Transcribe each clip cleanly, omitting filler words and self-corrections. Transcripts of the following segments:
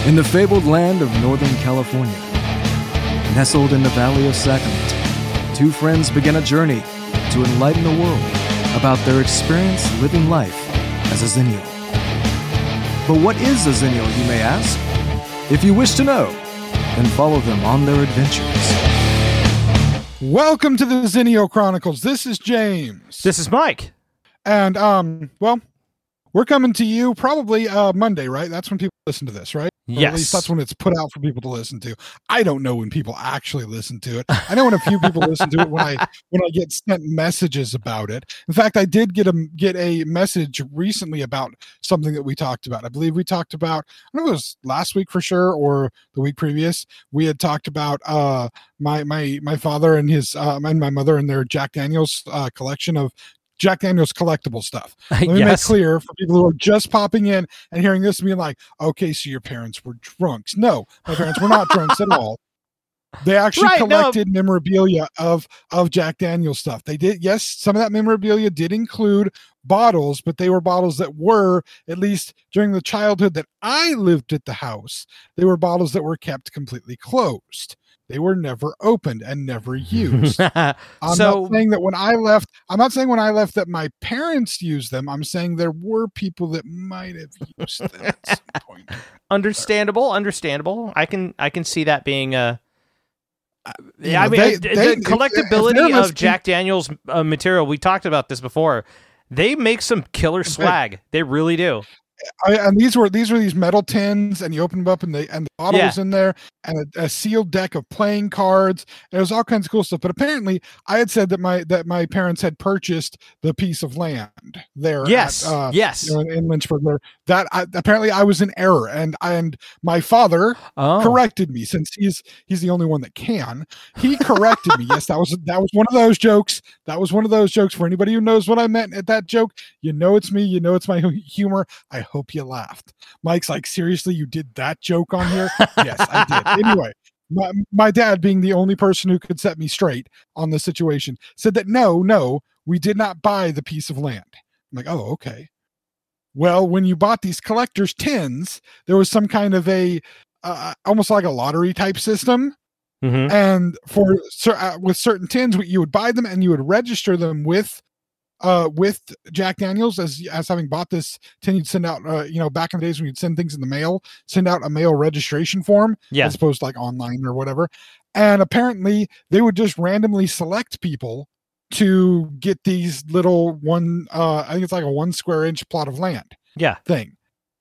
In the fabled land of Northern California, nestled in the Valley of Sacramento, two friends begin a journey to enlighten the world about their experience living life as a Zennial. But what is a Zennial, you may ask? If you wish to know, then follow them on their adventures. Welcome to the Zennial Chronicles. This is James. This is Mike. And, well, we're coming to you probably Monday, right? That's when people listen to this, right? Or Yes. at least that's when it's put out for people to listen to. I don't know when people actually listen to it. I know when a few people listen to it when I get sent messages about it. In fact, I did get a message recently about something that we talked about. I believe we talked about, I don't know if it was last week for sure or the week previous. We had talked about my father and his and my mother and their Jack Daniels collection of Jack Daniels collectible stuff. Let me make clear for people who are just popping in and hearing this and being like, okay, so your parents were drunks. No, my parents were not drunks at all. They actually collected memorabilia of Jack Daniels stuff. They did, yes, some of that memorabilia did include bottles, but they were bottles that were, at least during the childhood that I lived at the house, they were bottles that were kept completely closed. They were never opened and never used. I'm not saying that when I left that my parents used them. I'm saying there were people that might have used them at some point. Understandable. I can see that being a. The collectability of Jack Daniels material. We talked about this before. They make some killer swag. They really do. And these were these metal tins, and you open them up, and the bottle was in there, and a sealed deck of playing cards. There was all kinds of cool stuff. But apparently, I had said that my parents had purchased the piece of land there. Yes, in Lynchburg. There, apparently I was in error, and my father corrected me, since he's the only one that can. He corrected me. Yes, that was one of those jokes. That was one of those jokes. For anybody who knows what I meant at that joke, you know it's me. You know it's my humor. I hope you laughed. Mike's like, seriously, you did that joke on here? Yes, I did. Anyway, my dad, being the only person who could set me straight on the situation, said that no, we did not buy the piece of land. I'm like, oh, okay. Well, when you bought these collector's tins, there was some kind of a almost like a lottery type system. Mm-hmm. And with certain tins, you would buy them and you would register them with Jack Daniels as having bought this tin. You'd send out back in the days when you'd send things in the mail, send out a mail registration form, as opposed to like online or whatever. And apparently they would just randomly select people to get these little I think it's like a 1 square inch plot of land thing.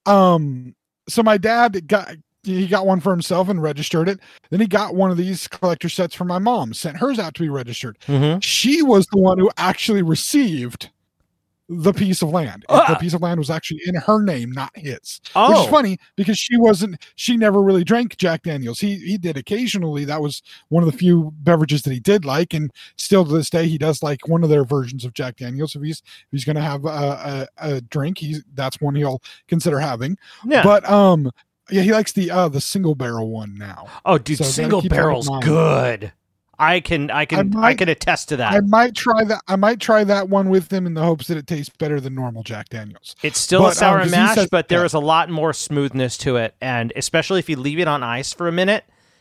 So my dad got one for himself and registered it. Then he got one of these collector sets for my mom, sent hers out to be registered. Mm-hmm. She was the one who actually received the piece of land. The piece of land was actually in her name, not his. Which is funny because she never really drank Jack Daniels. He did occasionally. That was one of the few beverages that he did like, and still to this day he does like one of their versions of Jack Daniels. If he's going to have a drink, that's one he'll consider having. Yeah. But yeah, he likes the single barrel one now. Oh, dude, single barrel's good. I can attest to that. I might try that. I might try that one with them in the hopes that it tastes better than normal Jack Daniels. It's still a sour mash, but there is a lot more smoothness to it, and especially if you leave it on ice for a minute,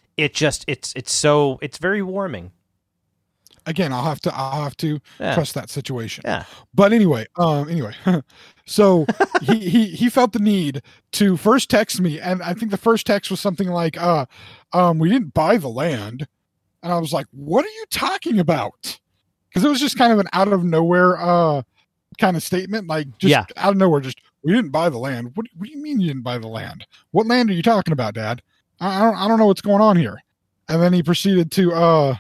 it's very warming. Again, I'll have to trust that situation. Yeah. But anyway, so he felt the need to first text me, and I think the first text was something like, we didn't buy the land. And I was like, what are you talking about? Because it was just kind of an out of nowhere kind of statement, like out of nowhere, just, we didn't buy the land. What do you mean you didn't buy the land? What land are you talking about, Dad? I don't know what's going on here. And then he proceeded to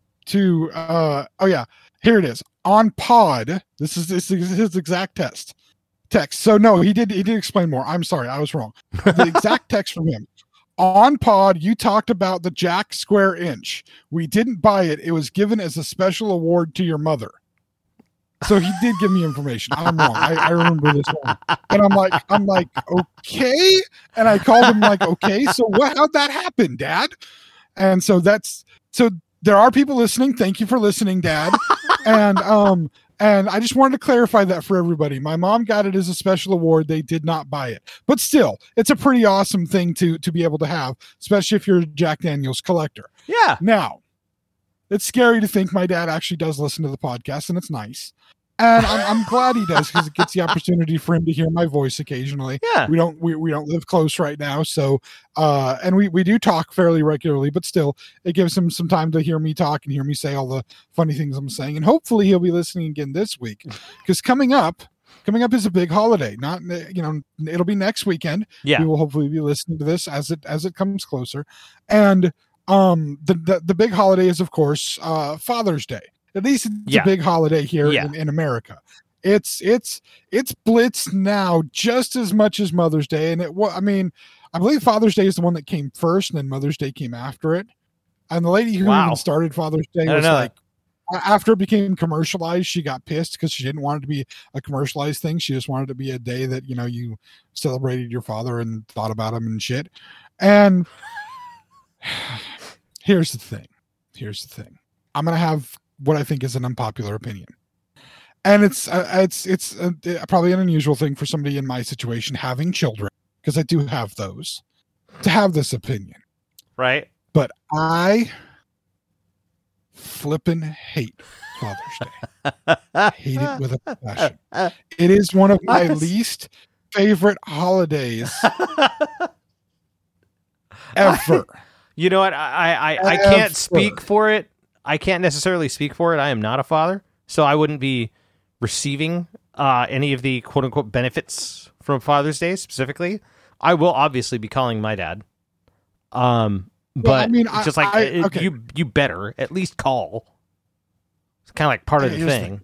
here it is on pod. This is his exact text. So no, he did explain more. I'm sorry, I was wrong. The exact text from him. On pod, you talked about the Jack square inch. We didn't buy it. It was given as a special award to your mother. So he did give me information. I'm wrong. I remember this one. And I'm like, okay. And I called him like, okay, so how'd that happen, Dad? And so there are people listening. Thank you for listening, Dad. And And I just wanted to clarify that for everybody. My mom got it as a special award. They did not buy it. But still, it's a pretty awesome thing to be able to have, especially if you're a Jack Daniels collector. Yeah. Now, it's scary to think my dad actually does listen to the podcast, and it's nice. And I'm glad he does, because it gets the opportunity for him to hear my voice occasionally. Yeah. We don't live close right now, so and we do talk fairly regularly, but still, it gives him some time to hear me talk and hear me say all the funny things I'm saying. And hopefully, he'll be listening again this week, because coming up is a big holiday. Not it'll be next weekend. Yeah. We will hopefully be listening to this as it comes closer, and the big holiday is, of course, Father's Day. At least it's a big holiday here in America. It's blitzed now just as much as Mother's Day. And I believe Father's Day is the one that came first, and then Mother's Day came after it. And the lady who even started Father's Day was like, after it became commercialized, she got pissed because she didn't want it to be a commercialized thing. She just wanted it to be a day that, you celebrated your father and thought about him and shit. And here's the thing. I'm going to have what I think is an unpopular opinion. And it's probably an unusual thing for somebody in my situation, having children, because I do have those, to have this opinion. Right. But I flippin' hate Father's Day. Hate it with a passion. It is one of my least favorite holidays ever. You know what? I can't speak for it. I can't necessarily speak for it. I am not a father, so I wouldn't be receiving any of the quote unquote benefits from Father's Day specifically. I will obviously be calling my dad. But you better at least call. It's kind of like part of the thing.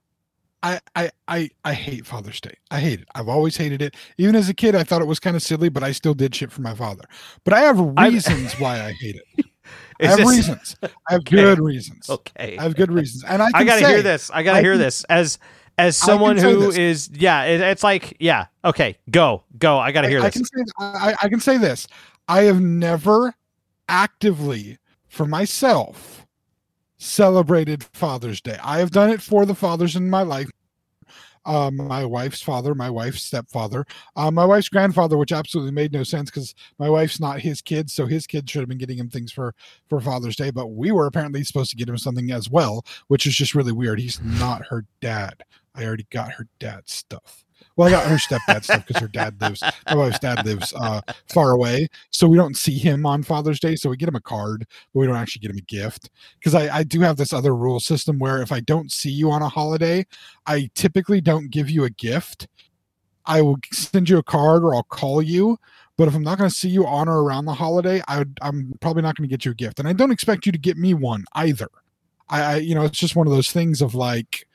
I hate Father's Day. I hate it. I've always hated it. Even as a kid, I thought it was kind of silly, but I still did shit for my father. But I have reasons why I hate it. I have reasons. I have good reasons. Okay. I have good reasons. And I gotta hear this. I gotta hear this. As someone who is, it's like, okay, go. I gotta hear this. I can say this. I have never actively, for myself, celebrated Father's Day. I have done it for the fathers in my life. My wife's father, my wife's stepfather, my wife's grandfather, which absolutely made no sense because my wife's not his kid, so his kid should have been getting him things for Father's Day, but we were apparently supposed to get him something as well, which is just really weird. He's not her dad. I already got her dad's stuff. Well, I got her stepdad's stuff because my wife's dad lives far away, so we don't see him on Father's Day, so we get him a card, but we don't actually get him a gift. Because I do have this other rule system where if I don't see you on a holiday, I typically don't give you a gift. I will send you a card or I'll call you, but if I'm not going to see you on or around the holiday, I'm probably not going to get you a gift. And I don't expect you to get me one either. It's just one of those things of like,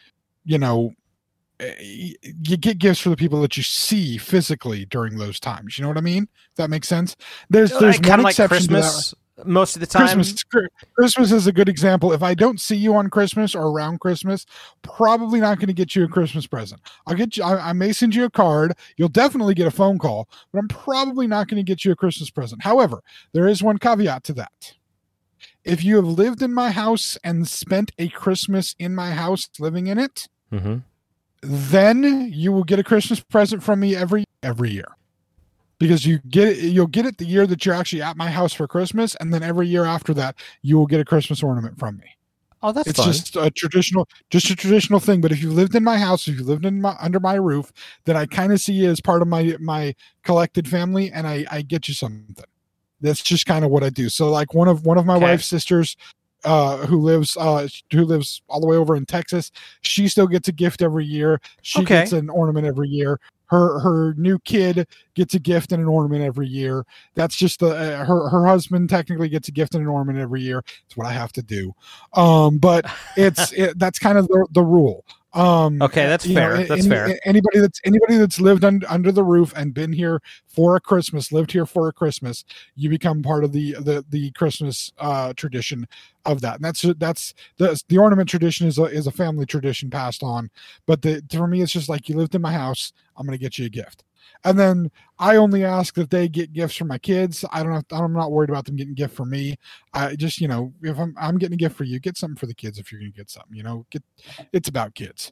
you get gifts for the people that you see physically during those times. You know what I mean? If that makes sense. There's one exception like Christmas, to that. Most of the time. Christmas is a good example. If I don't see you on Christmas or around Christmas, probably not going to get you a Christmas present. I'll get you. I may send you a card. You'll definitely get a phone call, but I'm probably not going to get you a Christmas present. However, there is one caveat to that. If you have lived in my house and spent a Christmas in my house living in it, then you will get a Christmas present from me every year, because you'll get it the year that you're actually at my house for Christmas, and then every year after that you will get a Christmas ornament from me. Oh, that's it's fun. just a traditional thing. But if you lived in my house, if you lived under my roof, then I kind of see you as part of my collected family, and I get you something. That's just kind of what I do. So like one of my wife's sisters, who lives all the way over in Texas, she still gets a gift every year. She gets an ornament every year. Her new kid gets a gift and an ornament every year. That's just her husband technically gets a gift and an ornament every year. It's what I have to do. But that's kind of the rule. That's fair. That's fair. Anybody that's lived under the roof and been here for a Christmas, lived here for a Christmas, you become part of the Christmas tradition of that. And that's the ornament tradition is a family tradition passed on. But for me, it's just like, you lived in my house, I'm going to get you a gift. And then I only ask that they get gifts for my kids. I'm not worried about them getting a gift for me. I just, if I'm getting a gift for you, get something for the kids. If you're going to get something, it's about kids.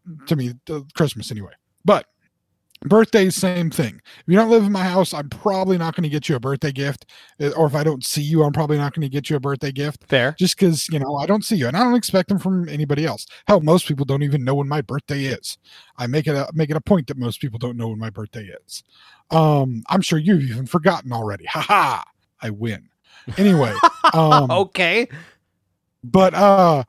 to me, Christmas anyway. But birthdays, same thing. If you don't live in my house, I'm probably not going to get you a birthday gift. Or if I don't see you, I'm probably not going to get you a birthday gift. Fair. Just because, I don't see you. And I don't expect them from anybody else. Hell, most people don't even know when my birthday is. I make it a point that most people don't know when my birthday is. I'm sure you've even forgotten already. Ha ha! I win. Anyway. Okay. But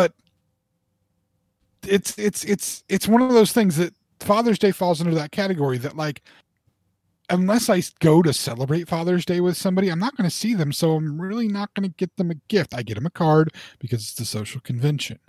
it's one of those things that Father's Day falls under that category that, like, unless I go to celebrate Father's Day with somebody, I'm not going to see them. So I'm really not going to get them a gift. I get them a card because it's the social convention.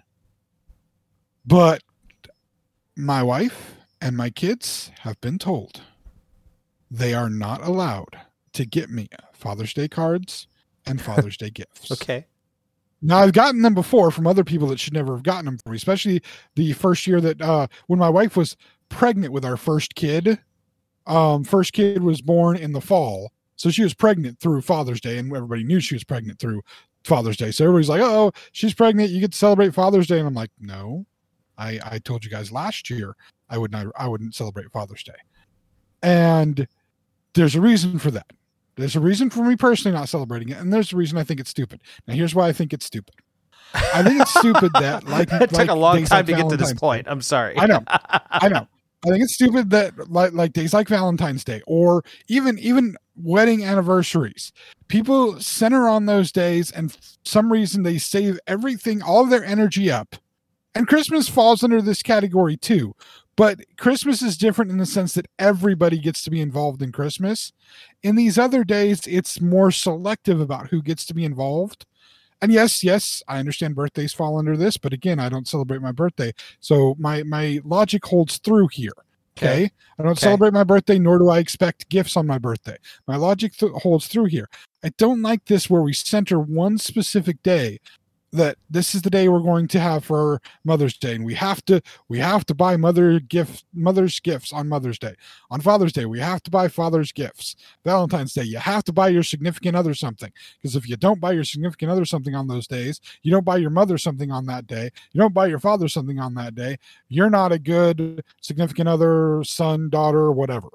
But my wife and my kids have been told they are not allowed to get me Father's Day cards and Father's Day gifts. Okay. Now, I've gotten them before from other people that should never have gotten them for me, especially the first year that when my wife was pregnant with our first kid. First kid was born in the fall. So she was pregnant through Father's Day, and everybody knew she was pregnant through Father's Day. So everybody's like, oh, she's pregnant. You get to celebrate Father's Day. And I'm like, no, I told you guys last year I wouldn't celebrate Father's Day. And there's a reason for that. There's a reason for me personally not celebrating it, and there's a reason I think it's stupid. Now, here's why I think it's stupid. I think it's stupid that it took a long time to get to this point. I'm sorry. I know. I think it's stupid that like days like Valentine's Day or even wedding anniversaries, people center on those days, and for some reason they save everything, all of their energy up. And Christmas falls under this category too. But Christmas is different in the sense that everybody gets to be involved in Christmas. In these other days, it's more selective about who gets to be involved. And yes, I understand birthdays fall under this, but again, I don't celebrate my birthday. So my logic holds through here. Okay. I don't celebrate my birthday, nor do I expect gifts on my birthday. My logic holds through here. I don't like this where we center one specific day, that this is the day we're going to have for Mother's Day, and we have to buy mother's gifts on Mother's Day. On Father's Day, we have to buy father's gifts. Valentine's Day, you have to buy your significant other something, because if you don't buy your significant other something on those days, you don't buy your mother something on that day, you don't buy your father something on that day, you're not a good significant other, son, daughter, whatever.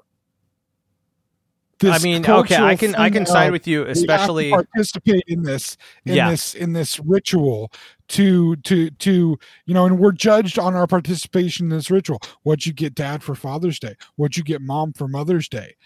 I mean, okay, I can side with you, especially participate in this ritual to and we're judged on our participation in this ritual. What'd you get Dad for Father's Day? What'd you get Mom for Mother's Day?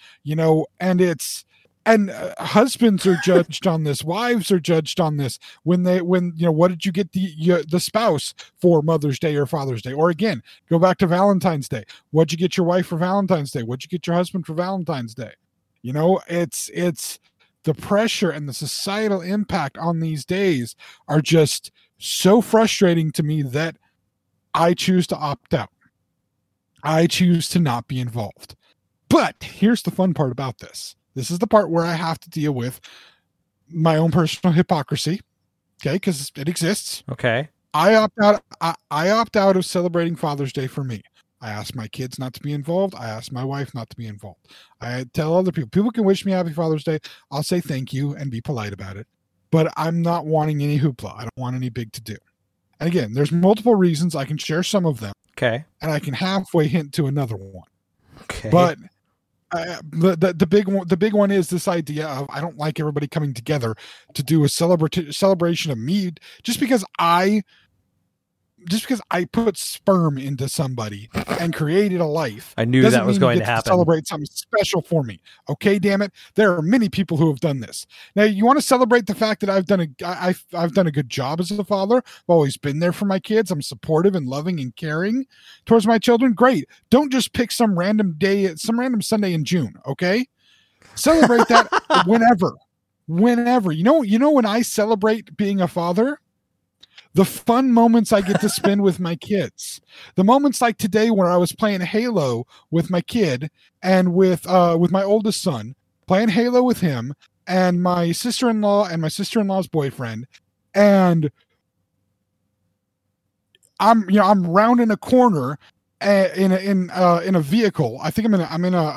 And husbands are judged on this. Wives are judged on this. What did you get the spouse for Mother's Day or Father's Day? Or again, go back to Valentine's Day. What'd you get your wife for Valentine's Day? What'd you get your husband for Valentine's Day? It's the pressure and the societal impact on these days are just so frustrating to me that I choose to opt out. I choose to not be involved. But here's the fun part about this. This is the part where I have to deal with my own personal hypocrisy. Okay, because it exists. Okay. I opt out of celebrating Father's Day for me. I ask my kids not to be involved. I ask my wife not to be involved. I tell other people can wish me happy Father's Day. I'll say thank you and be polite about it. But I'm not wanting any hoopla. I don't want any big to do. And again, there's multiple reasons. I can share some of them. Okay. And I can halfway hint to another one. Okay. But the big one is this idea of I don't like everybody coming together to do a celebration of me just because I put sperm into somebody and created a life. I knew that was going to happen. Celebrate something special for me. Okay, damn it. There are many people who have done this. Now, you want to celebrate the fact that I've done a good job as a father. I've always been there for my kids. I'm supportive and loving and caring towards my children. Great. Don't just pick some random day, some random Sunday in June. Okay, celebrate that whenever. You know when I celebrate being a father. The fun moments I get to spend with my kids. The moments like today where I was playing Halo with my kid and with my oldest son, playing Halo with him and my sister-in-law and my sister-in-law's boyfriend. And I'm rounding a corner in a vehicle. I think I'm in a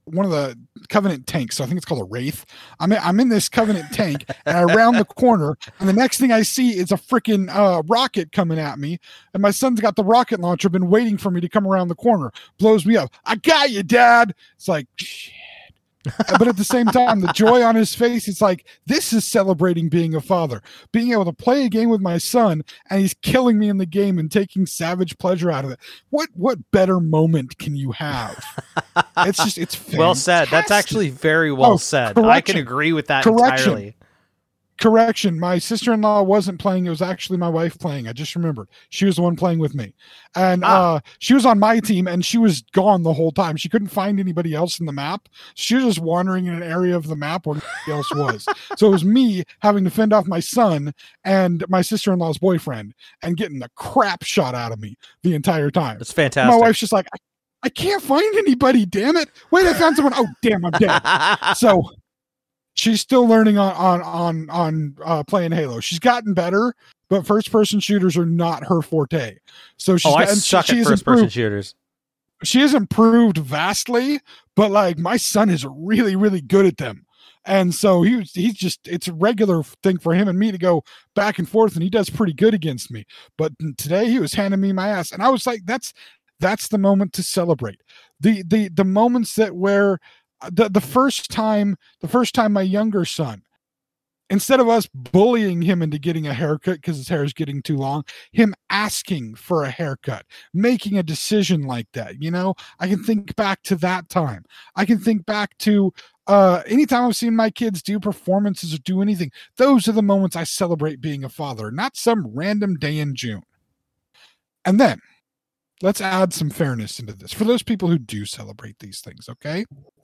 one of the Covenant tanks. So I think it's called a Wraith. I'm in this Covenant tank, and I round the corner, and the next thing I see is a freaking rocket coming at me. And my son's got the rocket launcher, been waiting for me to come around the corner. Blows me up. I got you, Dad. It's like, shit. But at the same time, the joy on his face, it's like, this is celebrating being a father, being able to play a game with my son, and he's killing me in the game and taking savage pleasure out of it. What better moment can you have? It's fantastic. Well said. That's actually very well said. Correction. I can agree with that entirely. Correction. My sister-in-law wasn't playing. It was actually my wife playing. I just remembered. She was the one playing with me. And she was on my team, and she was gone the whole time. She couldn't find anybody else in the map. She was just wandering in an area of the map where nobody else was. So it was me having to fend off my son and my sister-in-law's boyfriend and getting the crap shot out of me the entire time. That's fantastic. My wife's just like, I can't find anybody, damn it. Wait, I found someone. Oh, damn, I'm dead. So she's still learning on playing Halo. She's gotten better, but first-person shooters are not her forte. So she's I suck at first-person shooters. She has improved vastly, but like my son is really, really good at them. And so he's just, it's a regular thing for him and me to go back and forth, and he does pretty good against me. But today he was handing me my ass, and I was like, that's the moment to celebrate. The moments that where the first time my younger son, instead of us bullying him into getting a haircut because his hair is getting too long, him asking for a haircut, making a decision like that, I can think back to that time. I can think back to anytime I've seen my kids do performances or do anything. Those are the moments I celebrate being a father, not some random day in June. And then let's add some fairness into this for those people who do celebrate these things. Okay.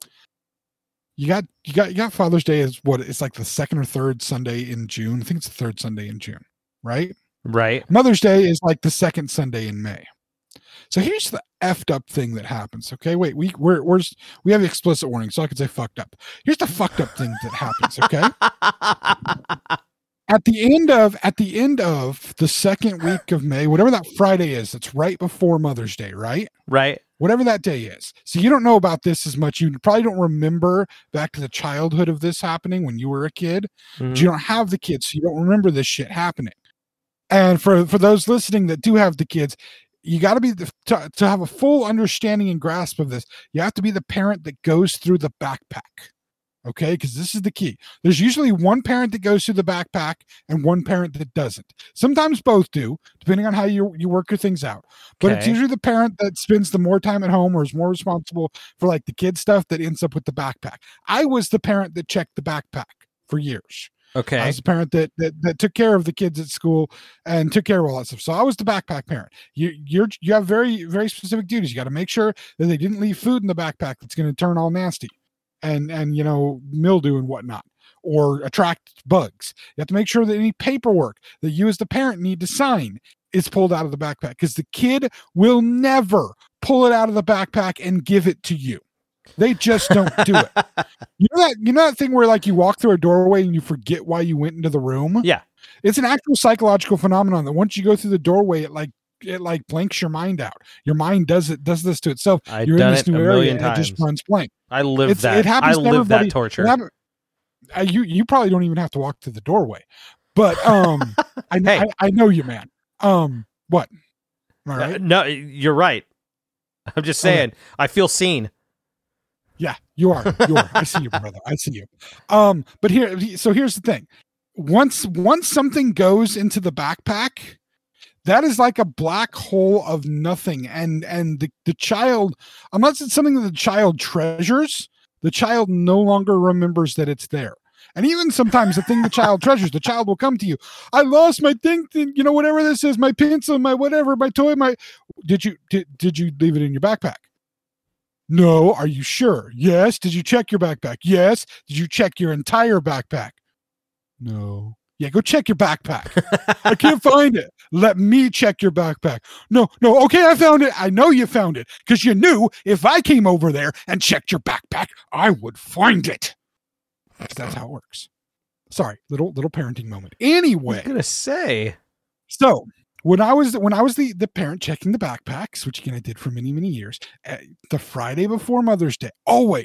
You got Father's Day is what it's like the second or third Sunday in June. I think it's the third Sunday in June, right? Right. Mother's Day is like the second Sunday in May. So here's the effed up thing that happens. Okay, wait, we have explicit warning, so I can say fucked up. Here's the fucked up thing that happens. Okay. At the end of the second week of May, whatever that Friday is, it's right before Mother's Day, right? Right. Whatever that day is. So you don't know about this as much. You probably don't remember back to the childhood of this happening when you were a kid. Mm-hmm. You don't have the kids, so you don't remember this shit happening. And for those listening that do have the kids, you got to be to have a full understanding and grasp of this. You have to be the parent that goes through the backpack. Okay, because this is the key. There's usually one parent that goes through the backpack and one parent that doesn't. Sometimes both do, depending on how you work your things out. But It's usually the parent that spends the more time at home or is more responsible for like the kid stuff that ends up with the backpack. I was the parent that checked the backpack for years. Okay. I was the parent that took care of the kids at school and took care of all that stuff. So I was the backpack parent. You have very, very specific duties. You got to make sure that they didn't leave food in the backpack that's going to turn all nasty. And mildew and whatnot, or attract bugs. You have to make sure that any paperwork that you as the parent need to sign is pulled out of the backpack, because the kid will never pull it out of the backpack and give it to you. They just don't do it. You know that thing where like you walk through a doorway and you forget why you went into the room? Yeah. It's an actual psychological phenomenon that once you go through the doorway, it blanks your mind out. Your mind does this to itself. You're in this new area and it just runs blank. I live that. It happens. I live that torture. You probably don't even have to walk through the doorway, but I know you, man. What? All right. No, you're right. I'm just saying. Okay. I feel seen. Yeah, you are. I see you, brother. I see you. But here's the thing. Once something goes into the backpack, that is like a black hole of nothing. And the child, unless it's something that the child treasures, the child no longer remembers that it's there. And even sometimes the thing the child treasures, the child will come to you. I lost my thing, whatever this is, my pencil, my whatever, my toy, did you leave it in your backpack? No. Are you sure? Yes. Did you check your backpack? Yes. Did you check your entire backpack? No. Yeah, go check your backpack. I can't find it. Let me check your backpack. No. Okay, I found it. I know you found it because you knew if I came over there and checked your backpack, I would find it. That's how it works. Sorry, little parenting moment. Anyway, I was gonna say. So when I was the parent checking the backpacks, which again I did for many, many years, the Friday before Mother's Day, always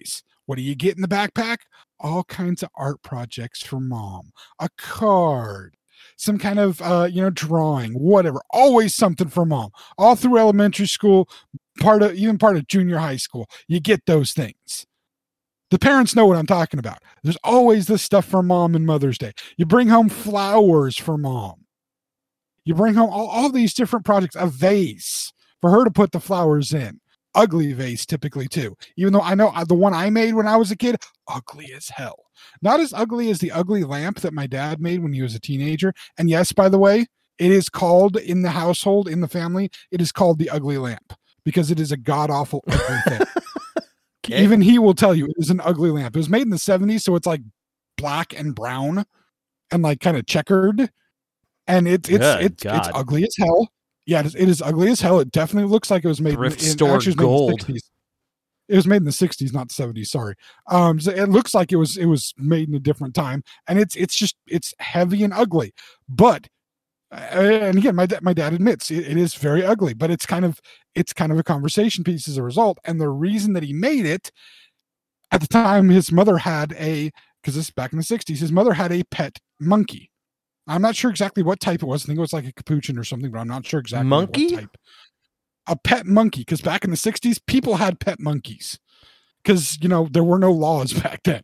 What do you get in the backpack? All kinds of art projects for mom, a card, some kind of, drawing, whatever, always something for mom. All through elementary school, part of junior high school, you get those things. The parents know what I'm talking about. There's always this stuff for mom and Mother's Day. You bring home flowers for mom. You bring home all these different projects, a vase for her to put the flowers in. Ugly vase typically too. Even though I know the one I made when I was a kid, ugly as hell. Not as ugly as the ugly lamp that my dad made when he was a teenager. And yes, by the way, it is called in the household, in the family, it is called the ugly lamp because it is a god-awful ugly thing. Okay. Even he will tell you it is an ugly lamp. It was made in the 70s, so it's like black and brown and like kind of checkered. And it's ugly as hell. Yeah, it is ugly as hell. It definitely looks like it was made thrift store gold. It was made in the 60s, not the 70s. Sorry. So it looks like it was made in a different time, and it's heavy and ugly. But and again, my dad admits it is very ugly, but it's kind of a conversation piece as a result. And the reason that he made it at the time, his mother had because this is back in the 60s, his mother had a pet monkey. I'm not sure exactly what type it was. I think it was like a capuchin or something, but I'm not sure exactly what type. A pet monkey, because back in the 60s, people had pet monkeys because, there were no laws back then.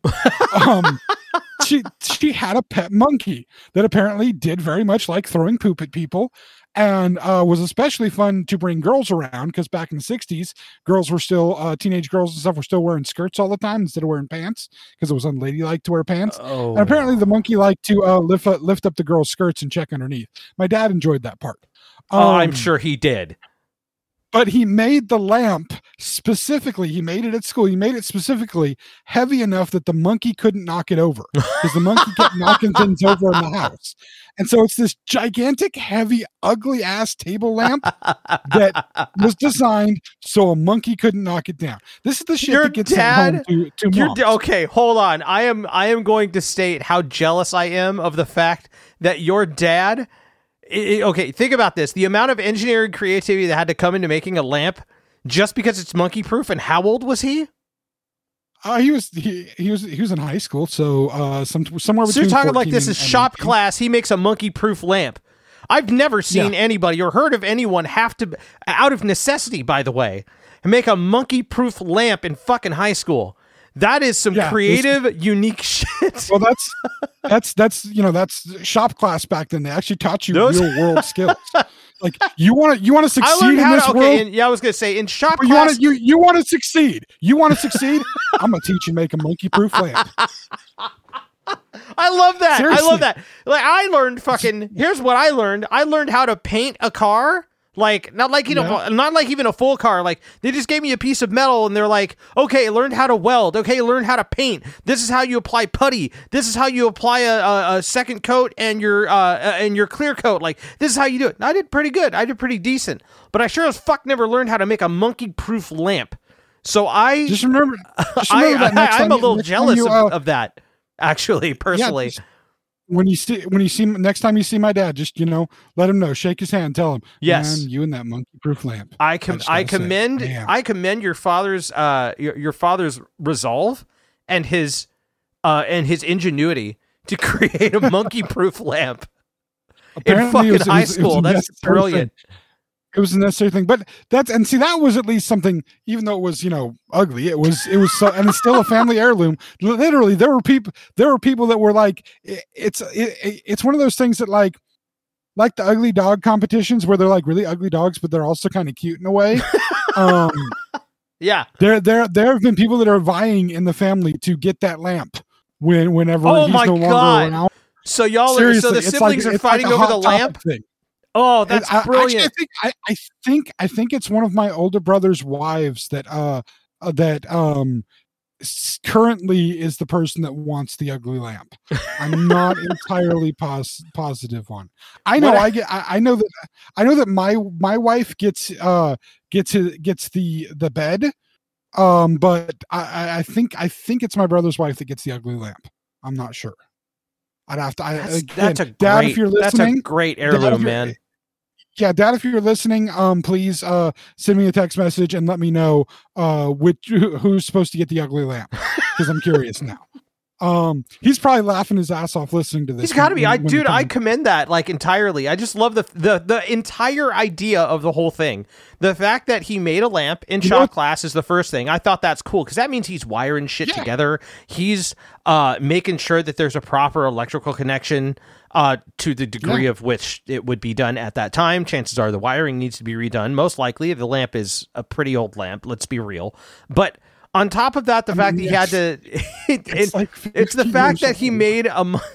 She had a pet monkey that apparently did very much like throwing poop at people and was especially fun to bring girls around because back in the 60s, girls were still, teenage girls and stuff were still wearing skirts all the time instead of wearing pants because it was unladylike to wear pants. Oh. And apparently the monkey liked to lift up the girls' skirts and check underneath. My dad enjoyed that part. I'm sure he did. But he made the lamp specifically. He made it at school. He made it specifically heavy enough that the monkey couldn't knock it over because the monkey kept knocking things over in the house. And so it's this gigantic, heavy, ugly ass table lamp that was designed so a monkey couldn't knock it down. This is the shit that gets sent home to moms. Okay, hold on. I am going to state how jealous I am of the fact that your dad. Okay, think about this. The amount of engineering creativity that had to come into making a lamp just because it's monkey proof. And how old was he? He was in high school, so somewhere between. So you're talking like this is shop class. He makes a monkey proof lamp. I've never seen anybody or heard of anyone have to, out of necessity, by the way, make a monkey proof lamp in fucking high school. That is some creative, unique shit. Well, that's shop class back then. They actually taught you real world skills. Like you want to succeed in this world. I was gonna say in shop class. You want to succeed. You want to succeed. I'm gonna teach you to make a monkey proof lamp. I love that. Seriously. I love that. Like I learned here's what I learned. I learned how to paint a car. Like, not like even a full car. Like, they just gave me a piece of metal and they're like, okay, learn how to weld. Okay, learn how to paint. This is how you apply putty. This is how you apply a second coat and your clear coat. Like, this is how you do it. And I did pretty good. I did pretty decent. But I sure as fuck never learned how to make a monkey-proof lamp. So I... Just remember that I'm a little jealous of that, actually, personally. Yeah, when you see next time you see my dad, just let him know, shake his hand, tell him, yes, man, you and that monkey proof lamp. I commend your father's resolve and his ingenuity to create a monkey proof lamp in fucking high school. That's brilliant. It was a necessary thing, but that was at least something, even though it was, ugly. It was so, and it's still a family heirloom. Literally, there were people that were like, it's one of those things that like the ugly dog competitions where they're like really ugly dogs, but they're also kind of cute in a way. Yeah. There have been people that are vying in the family to get that lamp whenever he's no longer around. So the siblings are fighting over the lamp. Thing. Oh, that's brilliant! Actually, I think it's one of my older brother's wives that currently is the person that wants the ugly lamp. I'm not entirely positive on. I know that my wife gets the bed, but I think it's my brother's wife that gets the ugly lamp. I'm not sure. I'd have to. That's a great heirloom, man. Yeah, Dad, if you're listening, please send me a text message and let me know who's supposed to get the ugly lamp, because I'm curious now. He's probably laughing his ass off listening to this. He's got to be. I commend that like entirely. I just love the entire idea of the whole thing. The fact that he made a lamp in shop class is the first thing. I thought that's cool because that means he's wiring shit together. He's making sure that there's a proper electrical connection to the degree of which it would be done at that time. Chances are the wiring needs to be redone. Most likely, the lamp is a pretty old lamp. Let's be real. But on top of that, the fact that he had to, it's the fact that he made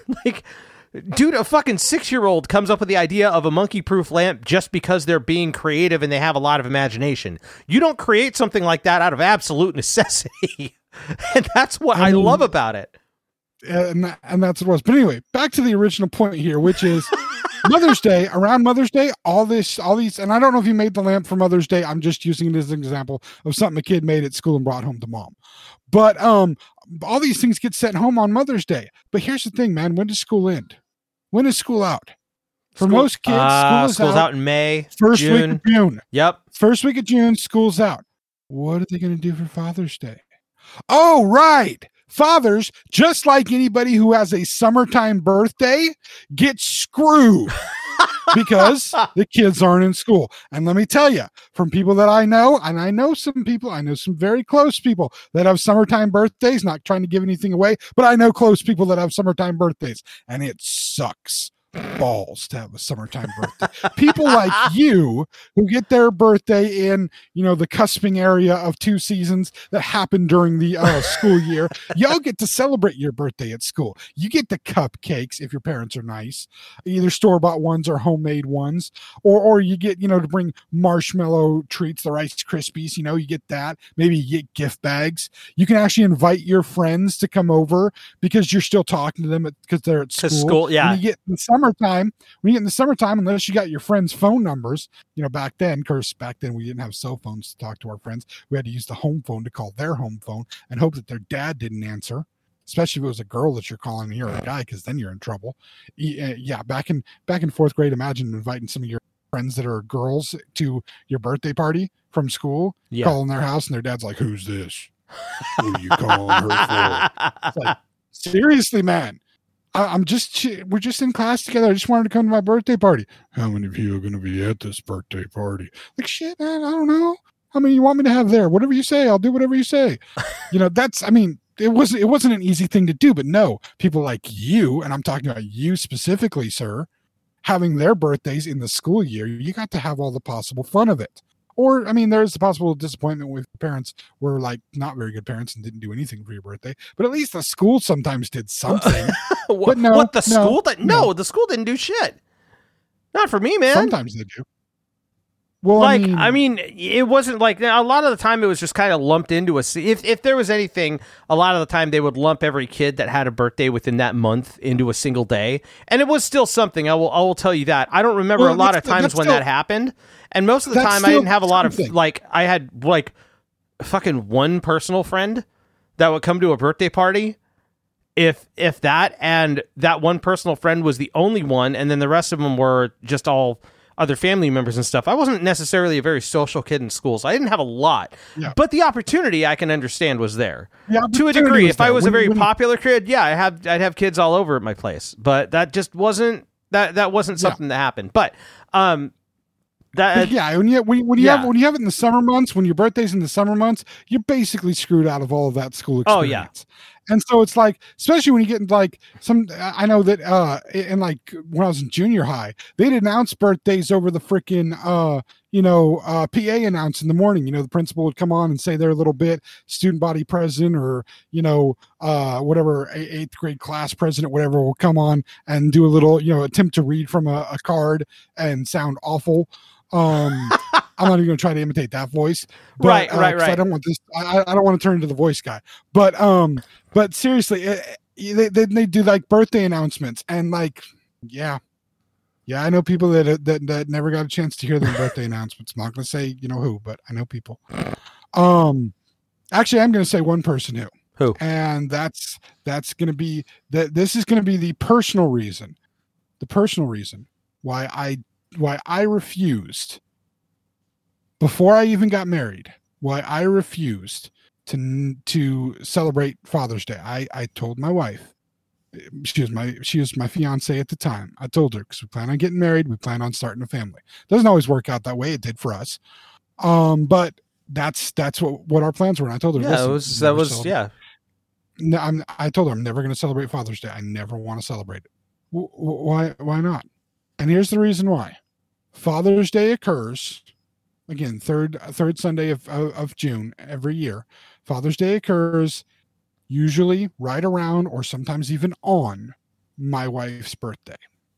dude, a fucking 6-year-old comes up with the idea of a monkey-proof lamp just because they're being creative and they have a lot of imagination. You don't create something like that out of absolute necessity. And that's what I love about it. And that's what it was. But anyway, back to the original point here, which is Mother's Day. Around Mother's Day, all these, and I don't know if you made the lamp for Mother's Day. I'm just using it as an example of something a kid made at school and brought home to mom. But all these things get sent home on Mother's Day. But here's the thing, man. When does school end? When is school out? For most kids, school's out in May, first June. week of June. Yep. First week of June, school's out. What are they going to do for Father's Day? Oh, right. Fathers, just like anybody who has a summertime birthday, get screwed because the kids aren't in school. And let me tell you, from people that I know, and I know some people, I know some very close people that have summertime birthdays, not trying to give anything away, but I know close people that have summertime birthdays, and it sucks balls to have a summertime birthday. People like you who get their birthday in, the cusping area of 2 seasons that happen during the school year, y'all get to celebrate your birthday at school. You get the cupcakes if your parents are nice, either store-bought ones or homemade ones, or you get, to bring marshmallow treats, the Rice Krispies, you get that. Maybe you get gift bags. You can actually invite your friends to come over because you're still talking to them because they're at school. Yeah. When you get in the summertime, unless you got your friends' phone numbers, back then we didn't have cell phones to talk to our friends. We had to use the home phone to call their home phone and hope that their dad didn't answer, especially if it was a girl that you're calling or a guy, because then you're in trouble. Yeah, back in 4th grade, imagine inviting some of your friends that are girls to your birthday party from school, calling their house, and their dad's like, "Who's this? Who are you calling her for?" It's like, seriously, man. We're just in class together. I just wanted to come to my birthday party. How many of you are going to be at this birthday party? Like, shit, man, I don't know. How many you want me to have there? Whatever you say, I'll do whatever you say. It wasn't an easy thing to do, but no, people like you, and I'm talking about you specifically, sir, having their birthdays in the school year, you got to have all the possible fun of it. Or, there's the possible disappointment with parents were like not very good parents and didn't do anything for your birthday. But at least the school sometimes did something. But no, school? No, the school didn't do shit. Not for me, man. Sometimes they do. Well, it wasn't like a lot of the time. It was just kind of lumped into if there was anything, a lot of the time they would lump every kid that had a birthday within that month into a single day, and it was still something. I will tell you that. I don't remember a lot of times when that happened, and most of the time I didn't have a lot of I had fucking one personal friend that would come to a birthday party, if that, and that one personal friend was the only one, and then the rest of them were just all other family members and stuff. I wasn't necessarily a very social kid in school, so I didn't have a lot. Yeah. But the opportunity, I can understand, was there to a degree. If I was a very popular kid, I'd have kids all over at my place. But that just wasn't that wasn't something that happened. But when you have it in the summer months, when your birthday's in the summer months, you're basically screwed out of all of that school experience. Oh yeah. And so it's like, especially when you get I know that when I was in junior high, they'd announce birthdays over the freaking, PA announce in the morning. The principal would come on and say their little bit, student body president or, whatever, 8th grade class president, whatever, will come on and do a little, attempt to read from a card and sound awful. I'm not even going to try to imitate that voice. But, right. I don't want this. I don't want to turn into the voice guy. But seriously, they do like birthday announcements and yeah, I know people that never got a chance to hear their birthday announcements. I'm not going to say who, but I know people. Actually, I'm going to say one person who, and that's going to be that. This is going to be the personal reason why I refused before I even got married, why I refused to celebrate Father's Day. I told my wife, she was my fiance at the time. I told her, because we plan on getting married, we plan on starting a family. Doesn't always work out that way. It did for us. But that's what our plans were. And I told her, yeah, I told her I'm never going to celebrate Father's Day. I never want to celebrate it. Why not? And here's the reason why. Father's Day occurs again, third Sunday of June every year. Father's Day occurs usually right around or sometimes even on my wife's birthday.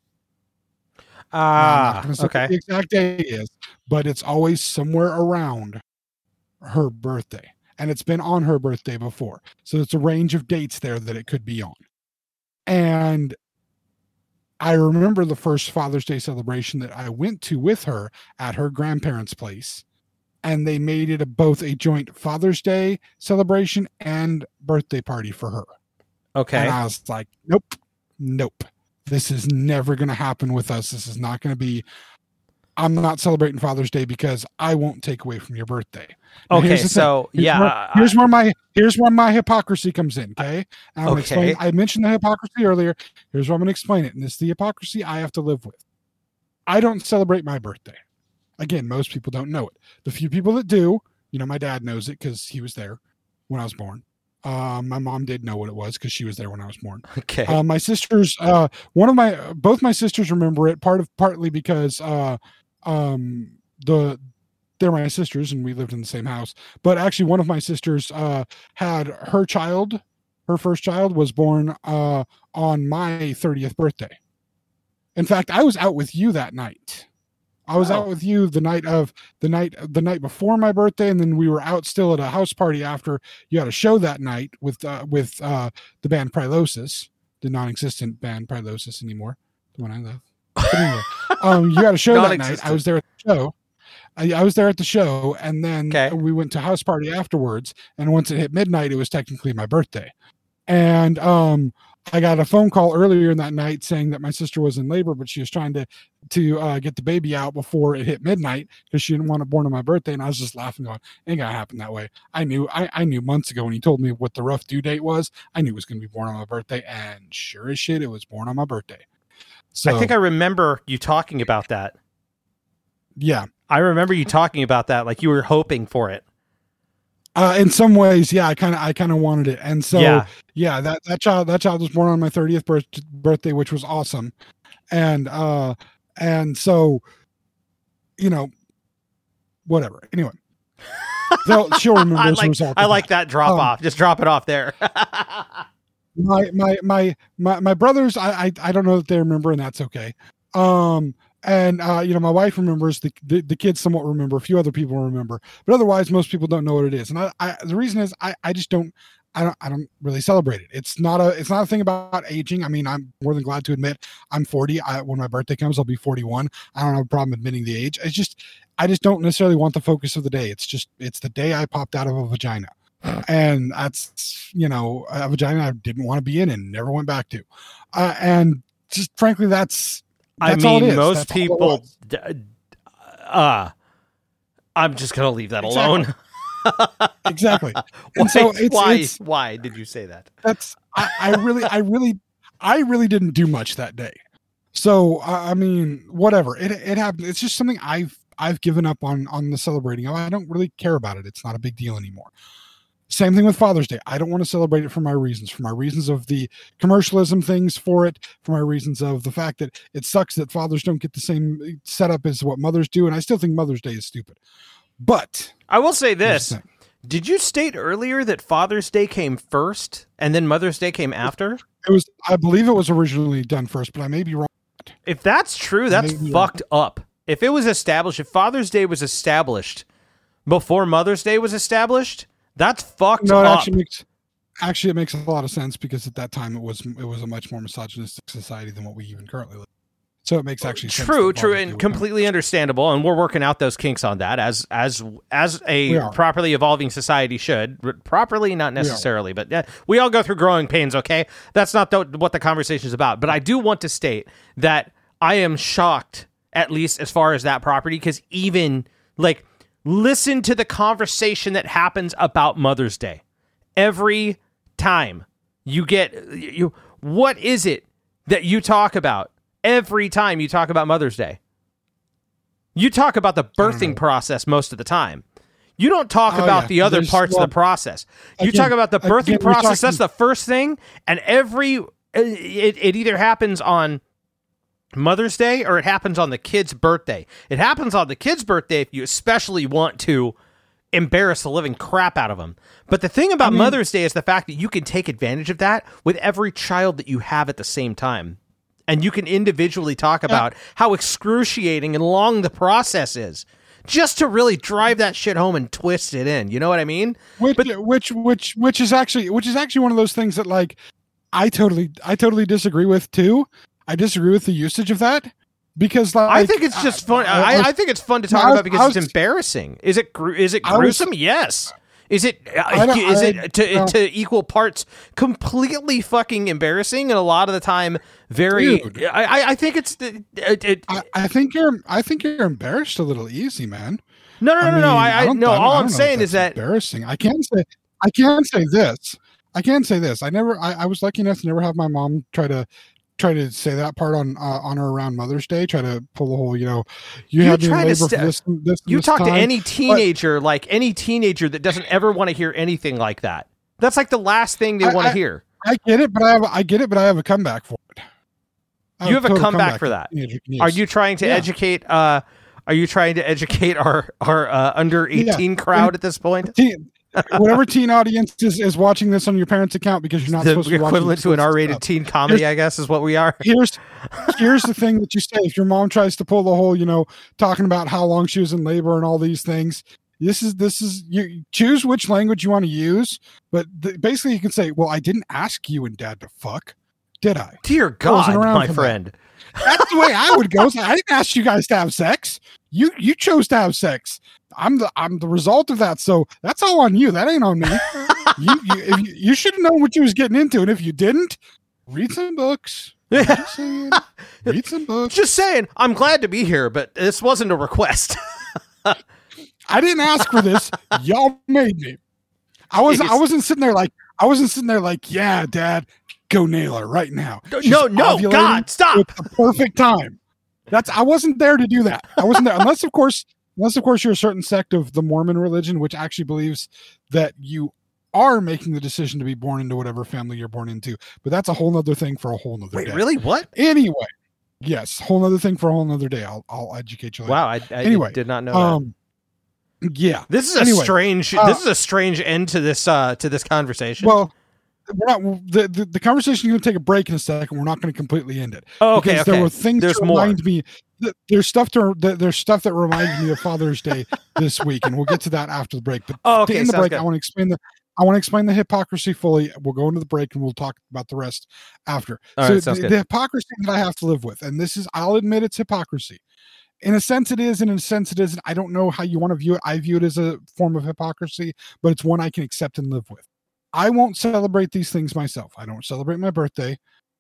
Okay. The exact day is, but it's always somewhere around her birthday. And it's been on her birthday before. So it's a range of dates there that it could be on. And I remember the first Father's Day celebration that I went to with her at her grandparents' place. And they made it both a joint Father's Day celebration and birthday party for her. Okay. And I was like, nope. This is never going to happen with us. This is not going to be, I'm not celebrating Father's Day because I won't take away from your birthday. Now, okay. So here's where my hypocrisy comes in. Okay. And I'm going to explain. I mentioned the hypocrisy earlier. Here's where I'm going to explain it. And it's the hypocrisy I have to live with. I don't celebrate my birthday. Again, most people don't know it. The few people that do, my dad knows it because he was there when I was born. My mom did know what it was because she was there when I was born. Okay. My sisters, both my sisters remember it partly because they're my sisters and we lived in the same house. But actually, one of my sisters had her first child was born on my 30th birthday. In fact, I was out with you that night. I was out with you the night before my birthday, and then we were out still at a house party after you had a show that night with the band Prilosis, the non-existent band Prilosis anymore, the one I love. But anyway, you had a show that night. I was there at the show. I was there at the show, and then we went to house party afterwards. And once it hit midnight, it was technically my birthday. And I got a phone call earlier in that night saying that my sister was in labor, but she was trying to get the baby out before it hit midnight because she didn't want it born on my birthday. And I was just laughing, going, "Ain't gonna happen that way." I knew months ago when he told me what the rough due date was. I knew it was gonna be born on my birthday, and sure as shit, it was born on my birthday. So I think I remember you talking about that. Yeah, I remember you talking about that, like you were hoping for it. In some ways, yeah, I kind of wanted it, and so that child was born on my 30th birthday, which was awesome, and so whatever. Anyway, she'll remember. I like that drop off. Just drop it off there. my brothers, I don't know that they remember, and that's okay. And my wife remembers, the kids somewhat remember, a few other people remember, but otherwise most people don't know what it is. And the reason is I just don't really celebrate it. It's not a thing about aging. I mean, I'm more than glad to admit I'm 40. When my birthday comes, I'll be 41. I don't have a problem admitting the age. I just don't necessarily want the focus of the day. It's the day I popped out of a vagina. And that's, a vagina I didn't want to be in and never went back to. And just frankly, that's I mean, all it is. Most people. I'm just gonna leave that alone. Exactly. And so why did you say that? That's I really didn't do much that day. So I mean, whatever. It happened. It's just something I've given up on the celebrating. I don't really care about it. It's not a big deal anymore. Same thing with Father's Day. I don't want to celebrate it for my reasons of the commercialism things for it, for my reasons of the fact that it sucks that fathers don't get the same setup as what mothers do. And I still think Mother's Day is stupid. But I will say this. Did you state earlier that Father's Day came first and then Mother's Day came after? I believe it was originally done first, but I may be wrong. If that's true, that's fucked up. If Father's Day was established before Mother's Day was established, that's fucked up. Actually, it makes a lot of sense because at that time it was a much more misogynistic society than what we even currently live in. So it makes actually sense. True, and completely understandable. And we're working out those kinks on that as a properly evolving society should. Properly, not necessarily, but we all go through growing pains. Okay, that's not what the conversation is about. But I do want to state that I am shocked at least as far as that property, because even like listen to the conversation that happens about Mother's Day every time you get what is it that you talk about every time you talk about Mother's Day? You talk about the birthing process most of the time. You don't talk about the other parts of the process. You talk about the birthing process. That's the first thing. And it either happens on Mother's Day or it happens on the kid's birthday. It happens on the kid's birthday if you especially want to embarrass the living crap out of them. But the thing about Mother's Day is the fact that you can take advantage of that with every child that you have at the same time. And you can individually talk about how excruciating and long the process is, just to really drive that shit home and twist it in. You know what I mean? Which is actually one of those things that like I totally disagree with too. I disagree with the usage of that because like I think it's just fun. I think it's fun to talk about because it's embarrassing. Is it gruesome? Yes. Is it to equal parts completely fucking embarrassing and a lot of the time very? Dude, I think it's. I think you're embarrassed a little easy, man. No. All I'm saying is that embarrassing. I can say this. I was lucky enough to never have my mom try to say that part on or around Mother's Day, try to pull the whole, you had me in labor for this you talk time. To any teenager, any teenager that doesn't ever want to hear anything like that. That's like the last thing they want to hear. I get it, but I have a comeback for it. You have a comeback for that. Are you trying to educate? Are you trying to educate our under 18 crowd at this point? Whatever teen audience is watching this on your parents' account because you're not supposed to watch equivalent to an R-rated teen comedy, I guess, is what we are. Here's the thing that you say if your mom tries to pull the whole, talking about how long she was in labor and all these things. This is you choose which language you want to use, but basically you can say, "Well, I didn't ask you and Dad to fuck, did I?" Dear God, my friend. That's the way I would go. I didn't ask you guys to have sex. You chose to have sex. I'm the result of that. So that's all on you. That ain't on me. you should have known what you was getting into. And if you didn't, read some books. Read some books. Just saying, I'm glad to be here, but this wasn't a request. I didn't ask for this. Y'all made me. I wasn't sitting there like, yeah, Dad, go nail her right now. No, God, stop. It's the perfect time. I wasn't there to do that. I wasn't there. Unless of course you're a certain sect of the Mormon religion, which actually believes that you are making the decision to be born into whatever family you're born into. But that's a whole nother thing for a whole nother day. Wait, really? What? Anyway, yes, whole nother thing for a whole nother day. I'll educate you later. Wow, I did not know that. Yeah. This is a strange end to this conversation. Well, we're not, the conversation is going to take a break in a second. We're not going to completely end it. Oh, okay. Because there were things that remind me. There's stuff that reminds me of Father's Day this week, and we'll get to that after the break. But to end the break, I want to explain the hypocrisy fully. We'll go into the break and we'll talk about the rest after. The hypocrisy that I have to live with, and this is, I'll admit it's hypocrisy. In a sense it is, and in a sense it isn't. I don't know how you want to view it. I view it as a form of hypocrisy, but it's one I can accept and live with. I won't celebrate these things myself. I don't celebrate my birthday.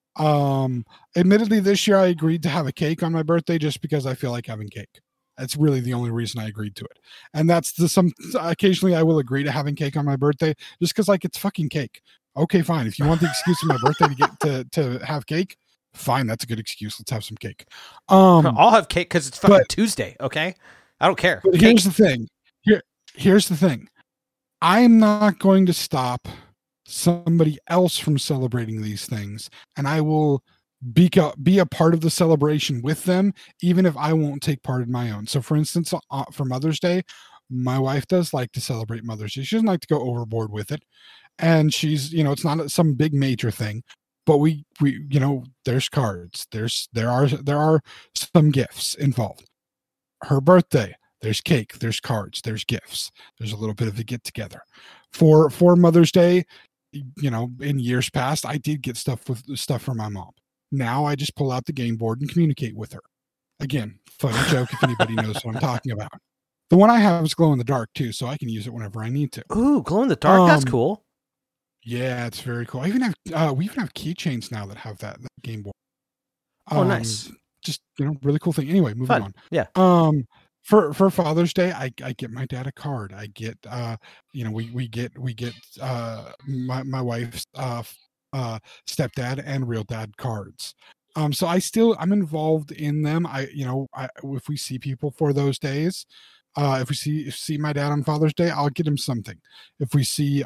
Admittedly, this year I agreed to have a cake on my birthday just because I feel like having cake. That's really the only reason I agreed to it. And that's occasionally I will agree to having cake on my birthday just because like it's fucking cake. Okay, fine. If you want the excuse of my birthday to get to have cake, fine. That's a good excuse. Let's have some cake. I'll have cake because it's fucking Tuesday. Okay, I don't care. But here's the thing. Here's the thing. I'm not going to stop somebody else from celebrating these things, and I will be a part of the celebration with them, even if I won't take part in my own. So, for instance, for Mother's Day, my wife does like to celebrate Mother's Day. She doesn't like to go overboard with it, and she's, it's not some big major thing, but we there's cards, there are some gifts involved. Her birthday. There's cake, there's cards, there's gifts. There's a little bit of a get together. For Mother's Day, in years past, I did get stuff for my mom. Now I just pull out the game board and communicate with her. Again, funny joke if anybody knows what I'm talking about. The one I have is glow in the dark too, so I can use it whenever I need to. Ooh, glow in the dark, that's cool. Yeah, it's very cool. We even have keychains now that have that game board. Oh, nice. just, really cool thing. Anyway, moving Fun. on. Yeah. For Father's Day, I get my dad a card. I get, we get my wife's stepdad and real dad cards. So I'm involved in them. If we see people for those days, if we see my dad on Father's Day, I'll get him something. If we see,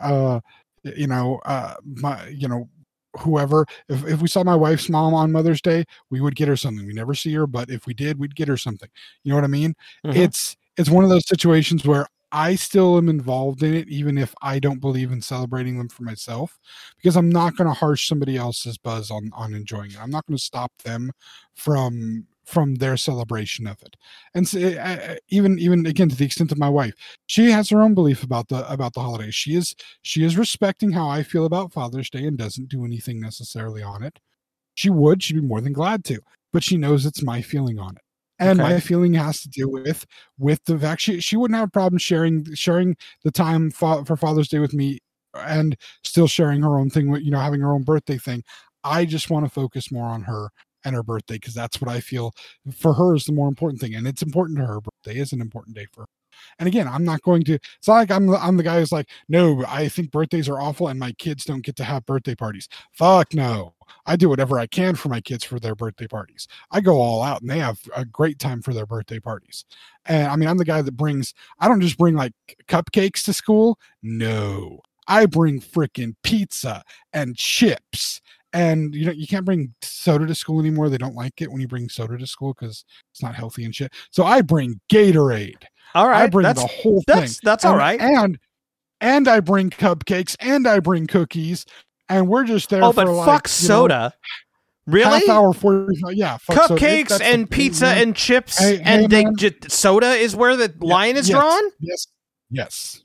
whoever, if we saw my wife's mom on Mother's Day, we would get her something. We never see her, but if we did, we'd get her something. You know what I mean? Mhm. It's one of those situations where I still am involved in it, even if I don't believe in celebrating them for myself, because I'm not going to harsh somebody else's buzz on enjoying it. I'm not going to stop them from their celebration of it. And so, even again, to the extent of my wife, she has her own belief about the holiday. She is respecting how I feel about Father's Day and doesn't do anything necessarily on it. She'd be more than glad to, but she knows it's my feeling on it. And Okay. my feeling has to do with the fact she wouldn't have a problem sharing the time for Father's Day with me, and still sharing her own thing with, having her own birthday thing. I just want to focus more on her and her birthday, because that's what I feel for her is the more important thing, and it's important to her. Birthday is an important day for her. And again, I'm not going to. It's not like I'm the guy who's like, no, I think birthdays are awful, and my kids don't get to have birthday parties. Fuck no. I do whatever I can for my kids for their birthday parties. I go all out, and they have a great time for their birthday parties. And I mean, I'm the guy that I don't just bring like cupcakes to school. No, I bring freaking pizza and chips. And you can't bring soda to school anymore. They don't like it when you bring soda to school because it's not healthy and shit. So I bring Gatorade. All right. I bring the whole thing. That's all right. And I bring cupcakes and I bring cookies. And we're just there. Oh, but fuck soda. Really? Half hour 45. Yeah. Cupcakes and pizza and chips soda is where the line is drawn? Yes.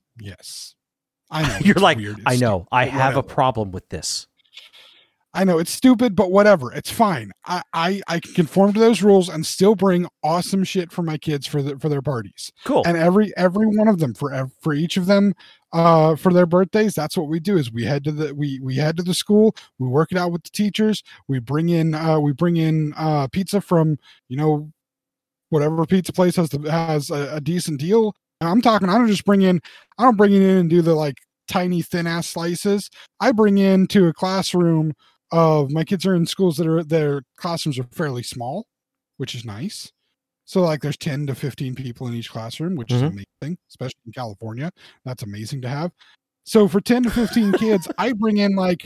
I know. You're like, weird. I know. I have whatever. A problem with this. I know it's stupid, but whatever. It's fine. I can conform to those rules and still bring awesome shit for my kids for their parties. Cool. And every one of them for each of them for their birthdays, that's what we do. Is we head to the school, we work it out with the teachers, we bring in pizza from whatever pizza place has a decent deal. And I'm talking. I don't bring it in and do the like tiny thin ass slices. I bring into a classroom of my kids are in schools their classrooms are fairly small, which is nice. So like there's 10 to 15 people in each classroom, which is amazing, especially in California. That's amazing to have. So for 10 to 15 kids, I bring in like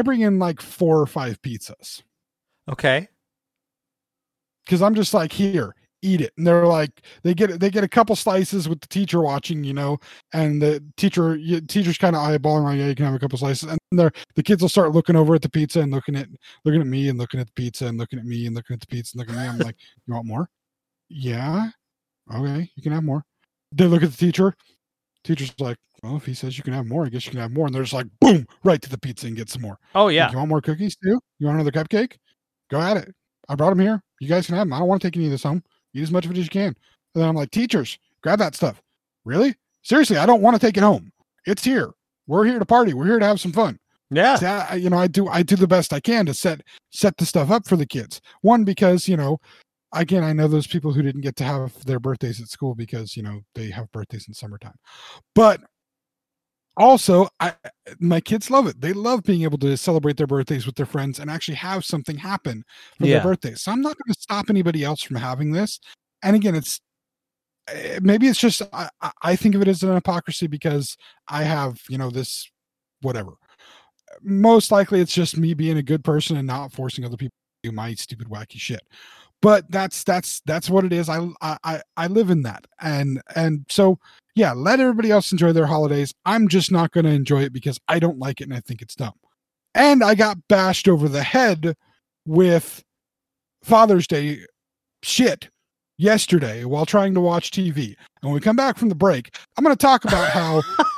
4 or 5 pizzas. Okay. Cause I'm just like, here, eat it. And they're like, they get a couple slices with the teacher watching, and the teacher's kind of eyeballing like, yeah, you can have a couple slices. And the kids will start looking over at the pizza and looking at me and looking at the pizza and looking at me and looking at the pizza and looking at me. I'm like, you want more? Yeah. Okay. You can have more. They look at the teacher. Teacher's like, well, if he says you can have more, I guess you can have more. And they're just like, boom, right to the pizza and get some more. Oh yeah. Like, you want more cookies too? You want another cupcake? Go at it. I brought them here. You guys can have them. I don't want to take any of this home. Eat as much of it as you can. And then I'm like, teachers, grab that stuff. Really? Seriously, I don't want to take it home. It's here. We're here to party. We're here to have some fun. Yeah. So, I do the best I can to set the stuff up for the kids. One, because, again, I know those people who didn't get to have their birthdays at school because, they have birthdays in summertime. But also, my kids love it. They love being able to celebrate their birthdays with their friends and actually have something happen for their birthdays. So I'm not going to stop anybody else from having this. And again, maybe it's just, I think of it as an hypocrisy because I have, this whatever. Most likely it's just me being a good person and not forcing other people to do my stupid, wacky shit. But that's what it is. I live in that. And so, yeah, let everybody else enjoy their holidays. I'm just not going to enjoy it because I don't like it and I think it's dumb. And I got bashed over the head with Father's Day shit yesterday while trying to watch TV. And when we come back from the break, I'm going to talk about how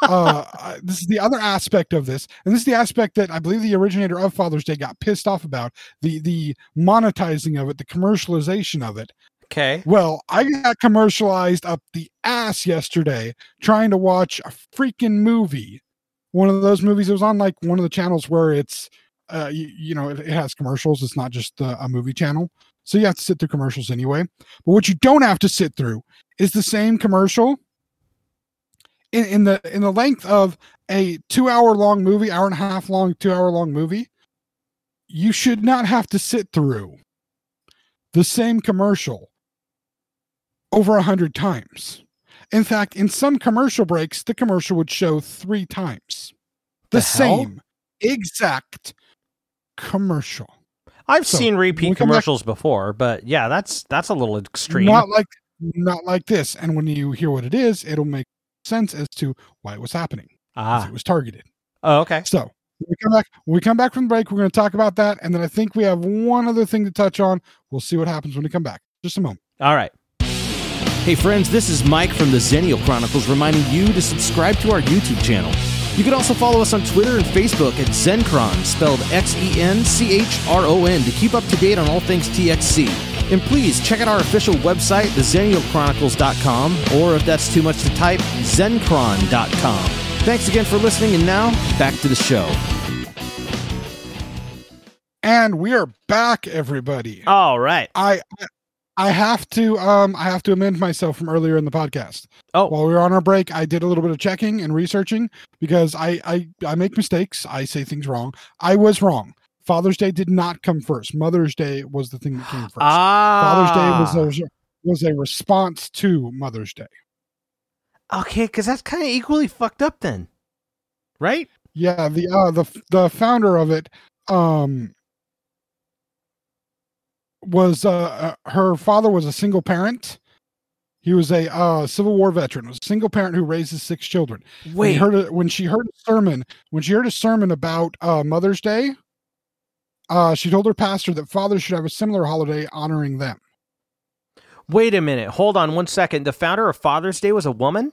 this is the other aspect of this. And this is the aspect that I believe the originator of Father's Day got pissed off about, the monetizing of it, the commercialization of it. Okay. Well, I got commercialized up the ass yesterday trying to watch a freaking movie. One of those movies, it was on like one of the channels where it's, it has commercials. It's not just a movie channel. So you have to sit through commercials anyway. But what you don't have to sit through is the same commercial in the length of a 2-hour long movie, hour and a half long, 2-hour long movie. You should not have to sit through the same commercial over 100 times. In fact, in some commercial breaks, the commercial would show 3 times the same exact commercial. I've seen repeat commercials before, but yeah, that's a little extreme. Not like this. And when you hear what it is, it'll make sense as to why it was happening. It was targeted. Oh, okay. So when we come back from the break, we're going to talk about that, and then I think we have one other thing to touch on. We'll see what happens when we come back. Just a moment. All right. Hey friends, this is Mike from the Zennial Chronicles reminding you to subscribe to our YouTube channel. You can also follow us on Twitter and Facebook at Zencron, spelled Xenchron, to keep up to date on all things TXC. And please check out our official website, thezennialchronicles.com, or if that's too much to type, zencron.com. Thanks again for listening, and now, back to the show. And we are back, everybody. All right. I have to amend myself from earlier in the podcast. Oh, while we were on our break, I did a little bit of checking and researching because I make mistakes. I say things wrong. I was wrong. Father's Day did not come first. Mother's Day was the thing that came first. Father's Day was a response to Mother's Day. Okay, because that's kind of equally fucked up then, right? Yeah, the founder of it was her father was a single parent. He was a Civil War veteran. Was a single parent who raises 6 children. Wait, when she heard a sermon about Mother's Day, she told her pastor that fathers should have a similar holiday honoring them. Wait a minute. Hold on 1 second. The founder of Father's Day was a woman?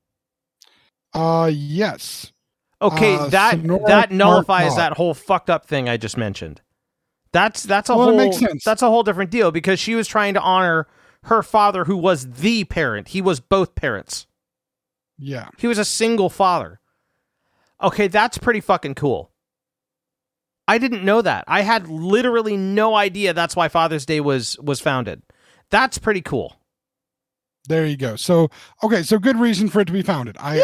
Yes. Okay, that nullifies that whole fucked up thing I just mentioned. That's a whole, it makes sense. That's a whole different deal because she was trying to honor her father, who was the parent. He was both parents. Yeah. He was a single father. Okay, that's pretty fucking cool. I didn't know that. I had literally no idea that's why Father's Day was founded. That's pretty cool. There you go. So, okay, so good reason for it to be founded. I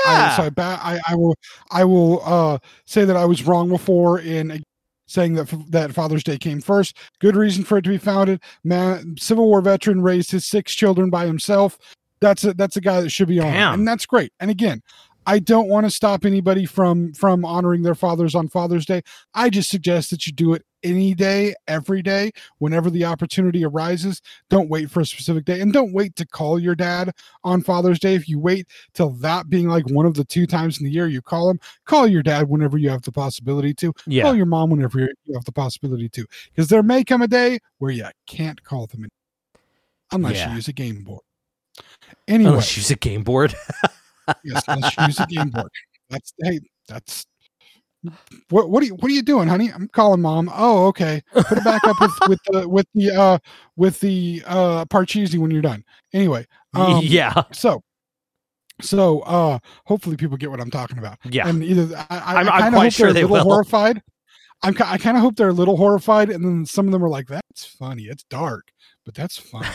will say that I was wrong before in saying that Father's Day came first. Good reason for it to be founded. Man, Civil War veteran raised his 6 children by himself. That's a guy that should be honored, and that's great. And again, I don't want to stop anybody from honoring their fathers on Father's Day. I just suggest that you do it any day, every day, whenever the opportunity arises. Don't wait for a specific day, and don't wait to call your dad on Father's Day. If you wait till that being like one of the 2 times in the year you call him, call your dad whenever you have the possibility to. Yeah. Call your mom whenever you have the possibility to, because there may come a day where you can't call them unless you use a game board. Anyway, unless you use a game board. Yes, let's use a game board. That's what are you doing, honey? I'm calling mom. Oh, okay. Put it back up with the Parcheesi when you're done. Anyway, yeah. So hopefully people get what I'm talking about. Yeah. And either I'm quite sure they will. Horrified. I kind of hope they're a little horrified, and then some of them are like, "That's funny. It's dark, but that's funny."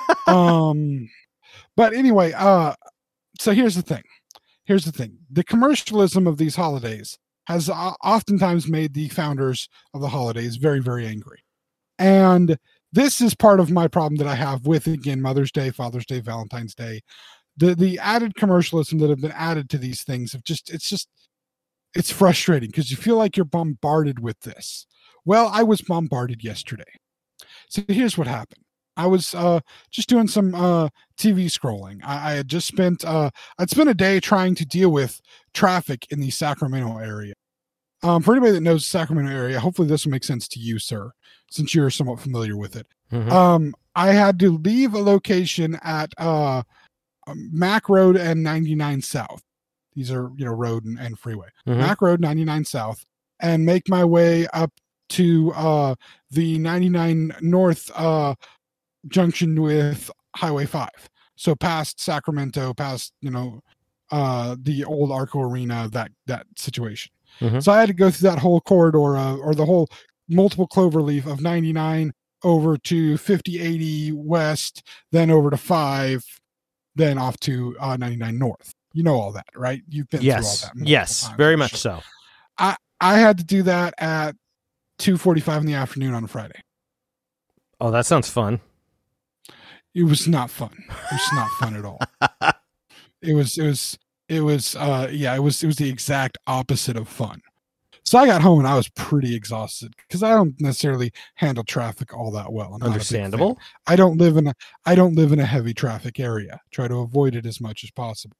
But anyway, so here's the thing. The commercialism of these holidays has oftentimes made the founders of the holidays very, very angry. And this is part of my problem that I have with, again, Mother's Day, Father's Day, Valentine's Day. The added commercialism that have been added to these things it's frustrating because you feel like you're bombarded with this. Well, I was bombarded yesterday. So here's what happened. I was just doing some TV scrolling. I had just spent a day trying to deal with traffic in the Sacramento area. For anybody that knows the Sacramento area, hopefully this will make sense to you, sir, since you're somewhat familiar with it. Mm-hmm. I had to leave a location at Mac Road and 99 South. These are, road and freeway. Mm-hmm. Mac Road, 99 South, and make my way up to the 99 North junction with Highway 5. So past Sacramento, past, the old Arco Arena, that situation. Mm-hmm. So I had to go through that whole corridor or the whole multiple clover leaf of 99 over to 5080 West, then over to 5, then off to 99 North. You know all that, right? You've been through all that. Yes, times, very much so. I had to do that at 2:45 in the afternoon on a Friday. Oh, that sounds fun. It was not fun. It was not fun at all. It was the exact opposite of fun. So I got home and I was pretty exhausted because I don't necessarily handle traffic all that well. I'm Understandable. I don't live in a heavy traffic area. Try to avoid it as much as possible.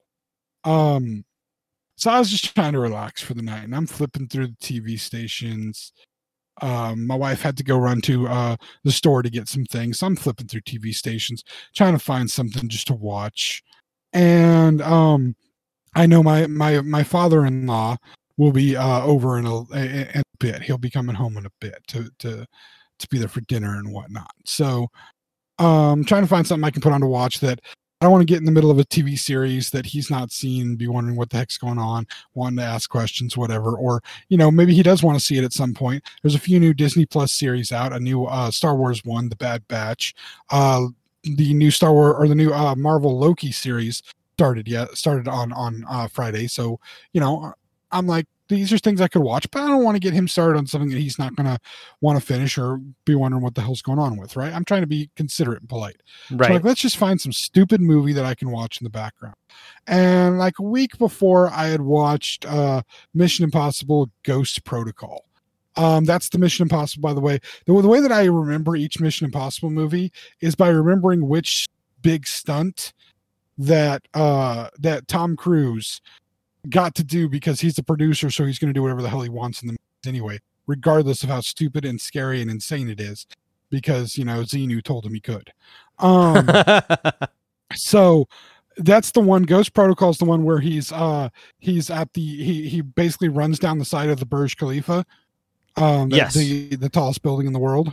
So I was just trying to relax for the night, and I'm flipping through the TV stations. My wife had to go run to the store to get some things. So I'm flipping through TV stations, trying to find something just to watch. And I know my father-in-law will be over in a bit. He'll be coming home in a bit to be there for dinner and whatnot. So trying to find something I can put on to watch that I don't want to get in the middle of a TV series that he's not seen, be wondering what the heck's going on, wanting to ask questions, whatever. Or, maybe he does want to see it at some point. There's a few new Disney Plus series out, a new Star Wars one, The Bad Batch, the new Star Wars or the new Marvel Loki series started on Friday. So, I'm like, these are things I could watch, but I don't want to get him started on something that he's not going to want to finish or be wondering what the hell's going on with, right? I'm trying to be considerate and polite. Right. So like, let's just find some stupid movie that I can watch in the background. And like a week before, I had watched Mission Impossible Ghost Protocol. That's the Mission Impossible, by the way. The way that I remember each Mission Impossible movie is by remembering which big stunt that Tom Cruise got to do because he's the producer, so he's going to do whatever the hell he wants in the movies anyway, regardless of how stupid and scary and insane it is, because Xenu told him he could. So that's the one. Ghost Protocol is the one where he's at he basically runs down the side of the Burj Khalifa, yes, the tallest building in the world.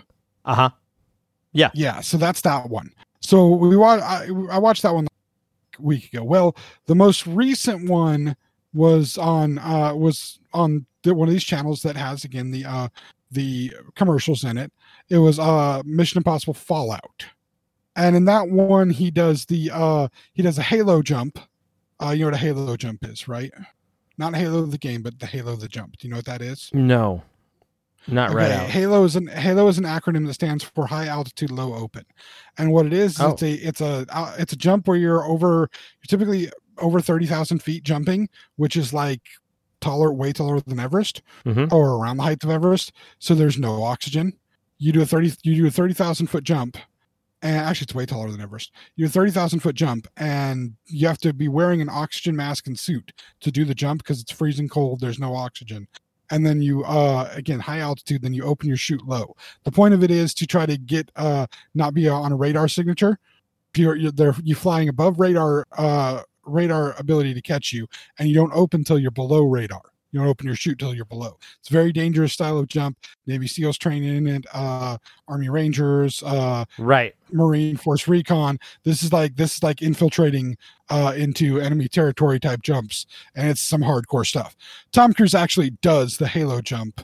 Yeah. So that's that one. So I watched that one a week ago. Well, the most recent one was on one of these channels that has, again, the commercials in it. It was Mission Impossible Fallout, and in that one he does a Halo jump. You know what a Halo jump is, right? Not Halo the game, but the Halo the jump. Do you know what that is? No, not right out. Halo is an acronym that stands for High Altitude Low Open, and what it is it's a jump where you're typically over 30,000 feet jumping, which is like way taller than Everest, or around the height of Everest. So there's no oxygen. You do a 30,000 foot jump, and actually it's way taller than Everest. You do a 30,000 foot jump, and you have to be wearing an oxygen mask and suit to do the jump because it's freezing cold. There's no oxygen. And then you, again, high altitude, then you open your chute low. The point of it is to try to get, not be on a radar signature. You're flying above radar ability to catch you, and you don't open till you're below radar. You don't open your chute till you're below. It's a very dangerous style of jump. Navy SEALs train in it, Army Rangers, right, Marine Force Recon. This is like infiltrating into enemy territory type jumps, and it's some hardcore stuff. Tom Cruise actually does the Halo jump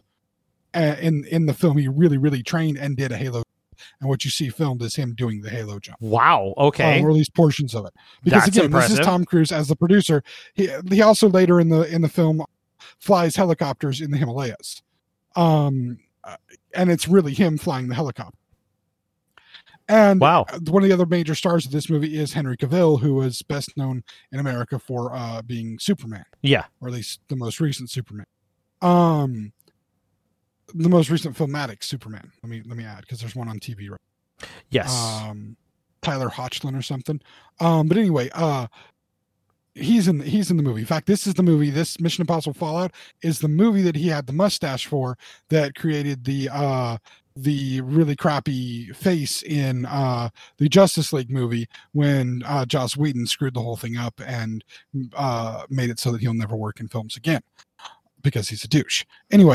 in the film. He really, really trained and did a Halo. And what you see filmed is him doing the Halo jump. Wow. Okay. Or at least portions of it. Because That's again, impressive. This is Tom Cruise as the producer. He also later in the film flies helicopters in the Himalayas. And it's really him flying the helicopter. And wow. One of the other major stars of this movie is Henry Cavill, who is best known in America for being Superman. Yeah. Or at least the most recent Superman. The most recent filmatic Superman. Let me add, because there's one on TV right now. Yes. Tyler Hoechlin or something. But anyway, he's in the movie. In fact, this is the movie. This Mission Impossible Fallout is the movie that he had the mustache for, that created the really crappy face in the Justice League movie when Joss Whedon screwed the whole thing up and made it so that he'll never work in films again because he's a douche. Anyway,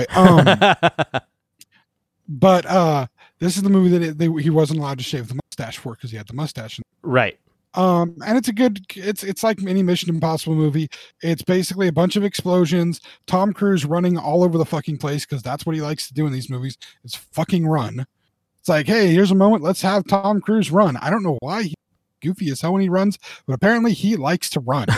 but this is the movie that he wasn't allowed to shave the mustache for because he had the mustache. Right. And it's like any Mission Impossible movie. It's basically a bunch of explosions, Tom Cruise running all over the fucking place because that's what he likes to do in these movies, is fucking run. It's like, hey, here's a moment. Let's have Tom Cruise run. I don't know why he's goofy as hell when he runs, but apparently he likes to run.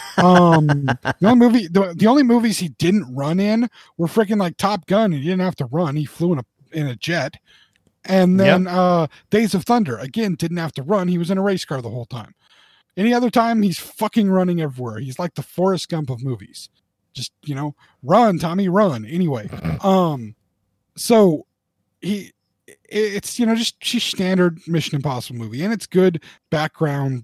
The only movies he didn't run in were freaking like Top Gun. He didn't have to run. He flew in a jet. And then Days of Thunder, again, didn't have to run. He was in a race car the whole time. Any other time, he's fucking running everywhere. He's like the Forrest Gump of movies. Just, run, Tommy, run. Anyway, so it's just standard Mission Impossible movie, and it's good background,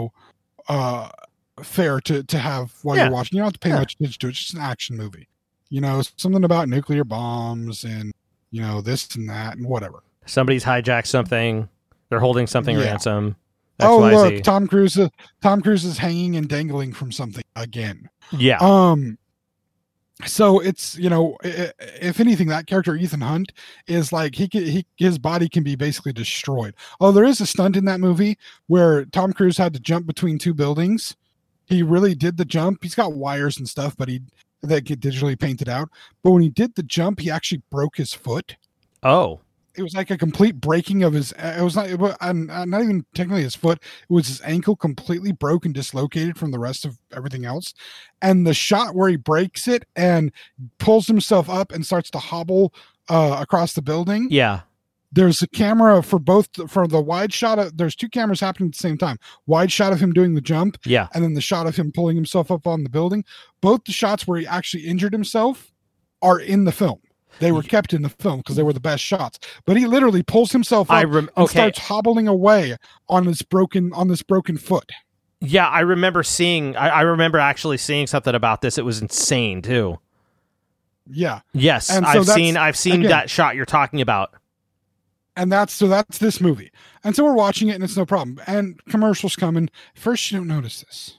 fare to have while you're watching. You don't have to pay much attention to it. It's just an action movie. Something about nuclear bombs and this and that and whatever. Somebody's hijacked something. They're holding something ransom. XYZ. Look, Tom Cruise is hanging and dangling from something again. Yeah. So it's, if anything, that character Ethan Hunt is like his body can be basically destroyed. Oh, there is a stunt in that movie where Tom Cruise had to jump between two buildings. He really did the jump. He's got wires and stuff, but that get digitally painted out. But when he did the jump, he actually broke his foot. Oh. It was like a complete breaking of his. It was not even technically his foot. It was his ankle completely broken, dislocated from the rest of everything else. And the shot where he breaks it and pulls himself up and starts to hobble across the building. Yeah. There's a camera for the wide shot. There's two cameras happening at the same time. Wide shot of him doing the jump. Yeah. And then the shot of him pulling himself up on the building. Both the shots where he actually injured himself are in the film. They were kept in the film because they were the best shots. But he literally pulls himself up and starts hobbling away on this broken foot. Yeah, I remember actually seeing something about this. It was insane too. Yeah. Yes, and I've seen again, that shot you're talking about. And that's this movie. And so we're watching it and it's no problem. And commercials coming. First you don't notice this.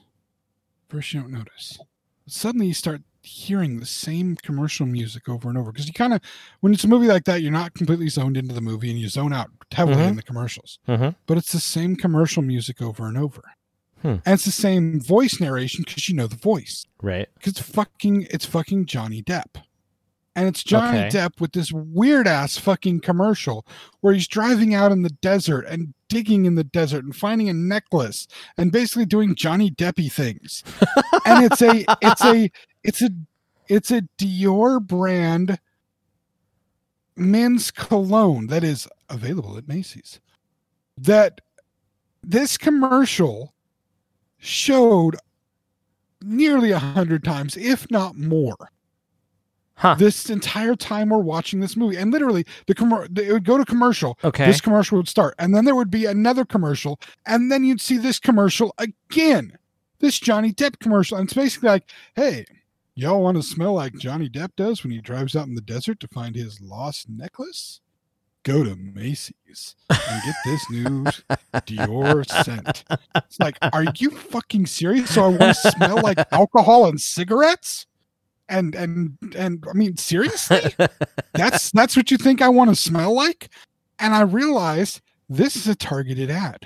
Suddenly you start hearing the same commercial music over and over, because you kind of, when it's a movie like that, you're not completely zoned into the movie and you zone out heavily in the commercials, but it's the same commercial music over and over, and it's the same voice narration because you know the voice, right? Because it's fucking Johnny Depp, and it's Johnny Depp with this weird ass fucking commercial where he's driving out in the desert and digging in the desert and finding a necklace and basically doing Johnny Deppy things, and it's a Dior brand men's cologne that is available at Macy's. That this commercial showed nearly 100 times, if not more. This entire time we're watching this movie, and literally it would go to commercial. Okay. This commercial would start, and then there would be another commercial, and then you'd see this commercial again. This Johnny Depp commercial, and it's basically like, hey, y'all want to smell like Johnny Depp does when he drives out in the desert to find his lost necklace? Go to Macy's and get this new Dior scent. It's like, are you fucking serious? So I want to smell like alcohol and cigarettes? And I mean, seriously? That's what you think I want to smell like? And I realized this is a targeted ad.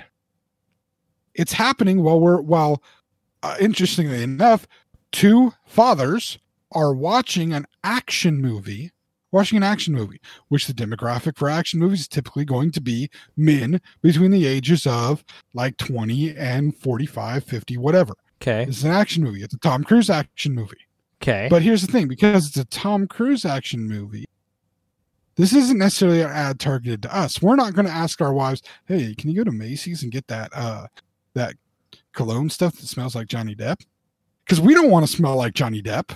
It's happening while interestingly enough, two fathers are watching an action movie, which the demographic for action movies is typically going to be men between the ages of like 20 and 45, 50, whatever. Okay. This is an action movie. It's a Tom Cruise action movie. Okay. But here's the thing, because it's a Tom Cruise action movie, this isn't necessarily an ad targeted to us. We're not going to ask our wives, hey, can you go to Macy's and get that cologne stuff that smells like Johnny Depp? Because we don't want to smell like Johnny Depp.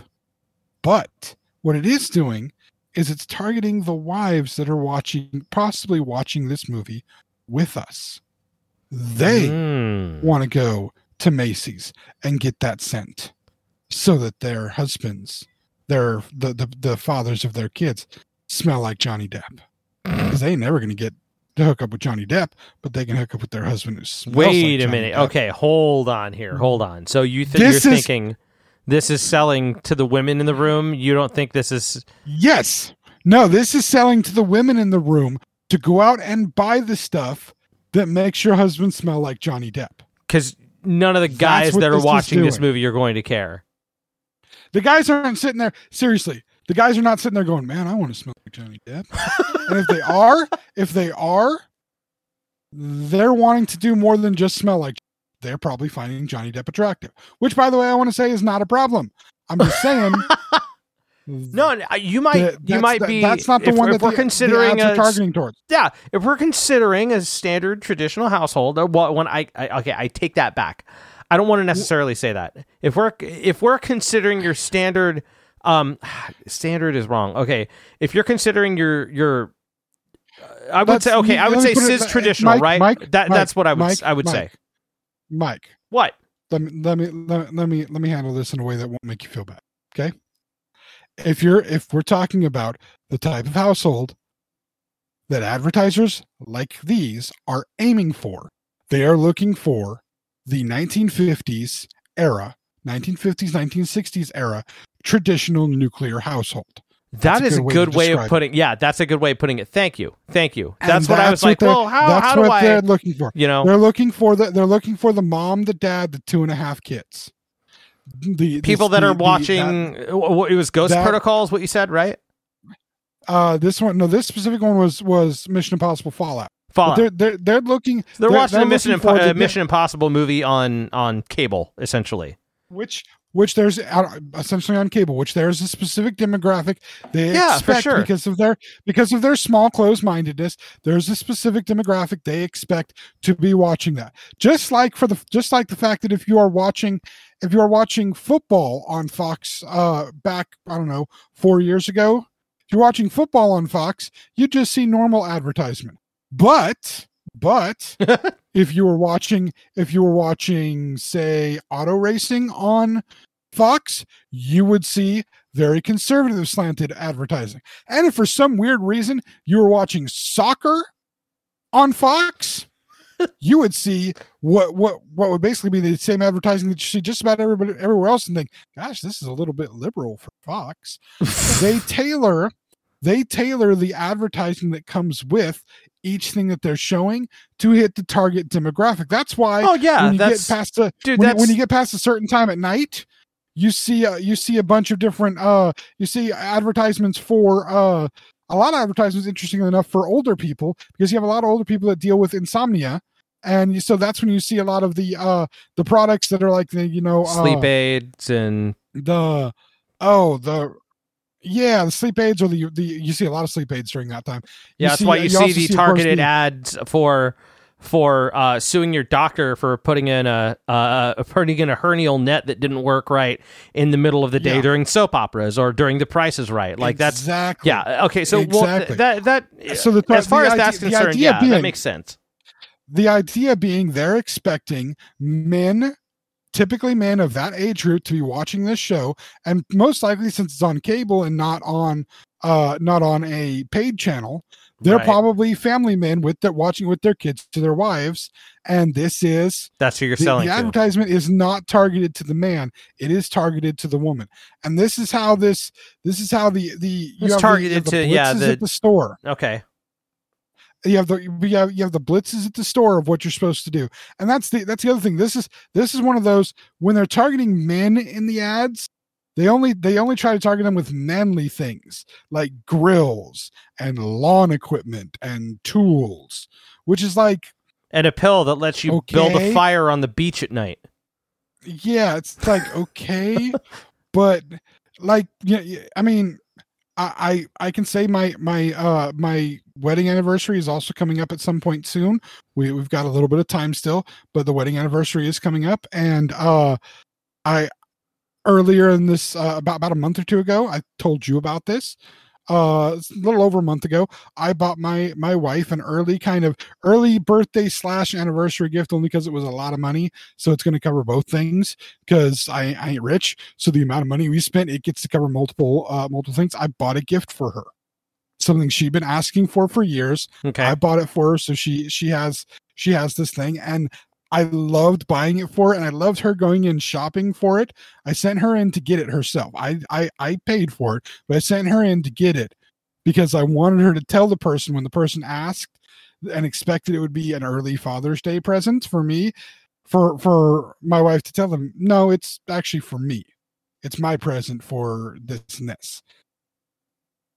But what it is doing is it's targeting the wives that are possibly watching this movie with us. They want to go to Macy's and get that scent so that their husbands, the fathers of their kids, smell like Johnny Depp. Because they ain't never going to get to hook up with Johnny Depp, but they can hook up with their husband who smells Wait like a minute. Depp. Okay, hold on here. Hold on. So you're thinking this is selling to the women in the room? You don't think this is... Yes. No, this is selling to the women in the room to go out and buy the stuff that makes your husband smell like Johnny Depp. Because none of the guys that are watching this movie are going to care. The guys aren't sitting there. Seriously, The guys are not sitting there going, "Man, I want to smell like Johnny Depp." And if they are, they're wanting to do more than just smell like. They're probably finding Johnny Depp attractive, which, by the way, I want to say is not a problem. I'm just saying. No, you might be. That's not the one that we're considering the ads are targeting towards. Yeah, if we're considering a standard traditional household, when I take that back. I don't want to necessarily say that. If we're considering your standard, standard is wrong. Okay, if you're considering your I would say cis traditional, right? That's what I would say. Mike, what? Let me handle this in a way that won't make you feel bad. Okay. If we're talking about the type of household that advertisers like these are aiming for, they are looking for the 1950s era, 1960s era traditional nuclear household. That is a good way of putting. Yeah, that's a good way of putting it. Thank you. That's what I was like. Well, how do I? They're looking for. They're looking for the mom, the dad, the 2.5 kids. People that are watching. It was Ghost Protocol, is what you said, right? This specific one was Mission Impossible Fallout. They're looking. They're watching a Mission Impossible movie on cable, essentially. Which there's essentially on cable, which there's a specific demographic they expect for sure. because of their small closed-mindedness. There's a specific demographic they expect to be watching that. Just like the fact that if you are watching football on Fox back, I don't know, 4 years ago, if you're watching football on Fox, you just see normal advertisement. But if you were watching, say, auto racing on Fox, you would see very conservative slanted advertising. And if for some weird reason you were watching soccer on Fox, you would see what would basically be the same advertising that you see just about everywhere else, and think, gosh, this is a little bit liberal for Fox. They tailor the advertising that comes with each thing that they're showing to hit the target demographic. That's why. Oh yeah, when you get past a certain time at night, you see a bunch of different. You see advertisements for a lot of advertisements. Interestingly enough, for older people, because you have a lot of older people that deal with insomnia, and so that's when you see a lot of the products that are like the sleep aids and the sleep aids, or you see a lot of sleep aids during that time. That's why you see the targeted ads for suing your doctor for putting in a hernial net that didn't work right in the middle of the day during soap operas or during The Price is Right. Like that's exactly. Okay. So exactly. As far as that's concerned, that makes sense. The idea being they're expecting typically men of that age group to be watching this show, and most likely, since it's on cable and not on a paid channel, they're probably family men watching with their kids to their wives, and that's who you're selling. The advertisement is not targeted to the man; it is targeted to the woman, and this is how the targeted to at the store. Okay. You have the blitzes at the store of what you're supposed to do, and that's the other thing. This is one of those, when they're targeting men in the ads, they only try to target them with manly things like grills and lawn equipment and tools, which is like, and a pill that lets you build a fire on the beach at night. Yeah, it's like okay, but like I mean. I can say my wedding anniversary is also coming up at some point soon. We've got a little bit of time still, but the wedding anniversary is coming up, and I earlier in this about a month or two ago, I told you about this. A little over a month ago, I bought my wife an early birthday / anniversary gift, only because it was a lot of money. So it's going to cover both things, because I ain't rich. So the amount of money we spent, it gets to cover multiple things. I bought a gift for her, something she'd been asking for years. Okay. I bought it for her, so she has this thing, and I loved buying it for her, and I loved her going in shopping for it. I sent her in to get it herself. I paid for it, but I sent her in to get it because I wanted her to tell the person, when the person asked and expected it would be an early Father's Day present for me, for my wife to tell them, no, it's actually for me. It's my present for this and this.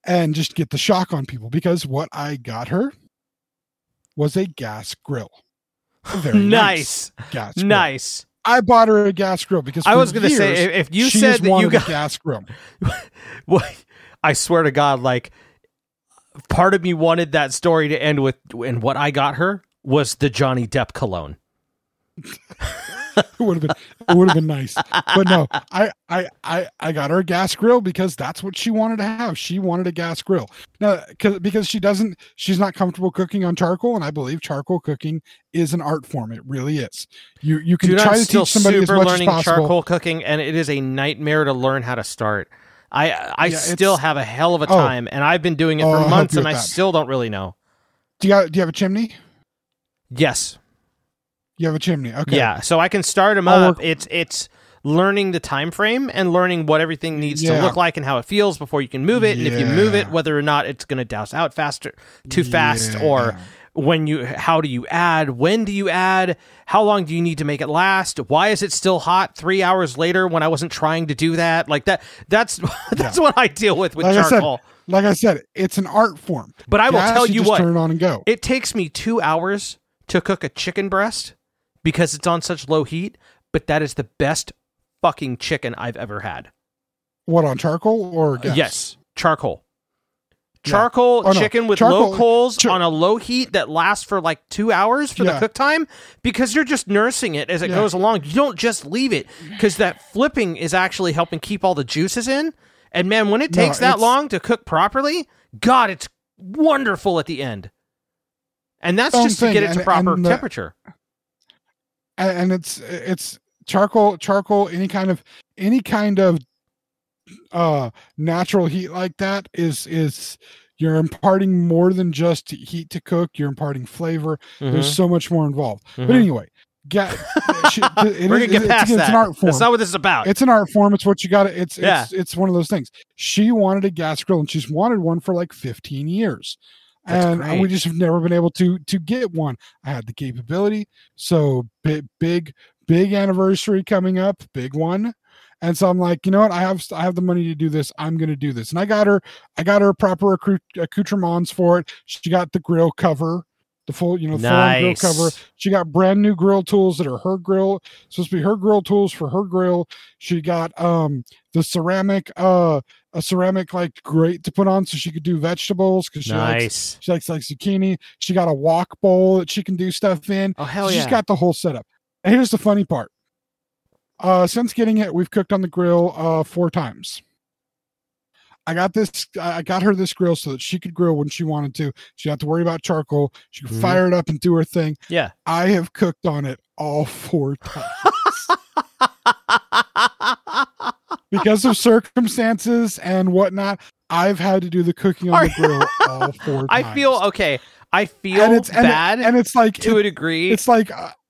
and just get the shock on people, because what I got her was a gas grill. A very nice gas grill. Nice. I bought her a gas grill because I was going to say, if you said that you got a gas grill, well, I swear to God, like, part of me wanted that story to end with, and what I got her was the Johnny Depp cologne. it would have been nice, but no, I got her a gas grill because that's what she wanted to have. She wanted a gas grill. Now, because she's not comfortable cooking on charcoal, and I believe charcoal cooking is an art form. It really is. You can try to teach somebody as much as possible. Charcoal cooking, and it is a nightmare to learn how to start. I still have a hell of a time, and I've been doing it for months, and I still don't really know. Do you have a chimney? Yes. You have a chimney. Okay. Yeah, so I can start them up. It's learning the time frame and learning what everything needs to look like and how it feels before you can move it. And if you move it, whether or not it's going to douse out too fast, or how do you add? When do you add? How long do you need to make it last? Why is it still hot 3 hours later when I wasn't trying to do that? Like that's what I deal with like charcoal. Like I said, it's an art form. But I will tell you what, turn it on and go. It takes me 2 hours to cook a chicken breast because it's on such low heat, but that is the best fucking chicken I've ever had. What, on charcoal or gas? Yes, charcoal. Charcoal chicken with low coals on a low heat that lasts for like 2 hours for the cook time, because you're just nursing it as it goes along. You don't just leave it, because that flipping is actually helping keep all the juices in. And man, when it takes that long to cook properly, God, it's wonderful at the end. And that's just to get it to proper temperature. And it's charcoal, any kind of natural heat like that is you're imparting more than just heat to cook. You're imparting flavor. There's so much more involved. But anyway, we're gonna get past that. It's an art form. That's not what this is about. It's an art form. It's what you got. It's one of those things. She wanted a gas grill, and she's wanted one for like 15 years. That's great. We just have never been able to get one. I had the capability. So big anniversary coming up, big one. And so I'm like, you know what? I have the money to do this. I'm going to do this. And I got her proper accoutrements for it. She got the grill cover, the full, full grill cover. She got brand new grill tools that are her grill. Supposed to be her grill tools for her grill. She got the ceramic, a ceramic like grate to put on so she could do vegetables, because she likes zucchini. She got a wok bowl that she can do stuff in. Oh, hell yeah. She's got the whole setup. And here's the funny part. Since getting it, we've cooked on the grill 4 times. I got her this grill so that she could grill when she wanted to. She didn't have to worry about charcoal. She could fire it up and do her thing. Yeah. I have cooked on it all 4 times. Because of circumstances and whatnot, I've had to do the cooking on the grill all 4 times. I feel bad, and it's like to a degree. It's like,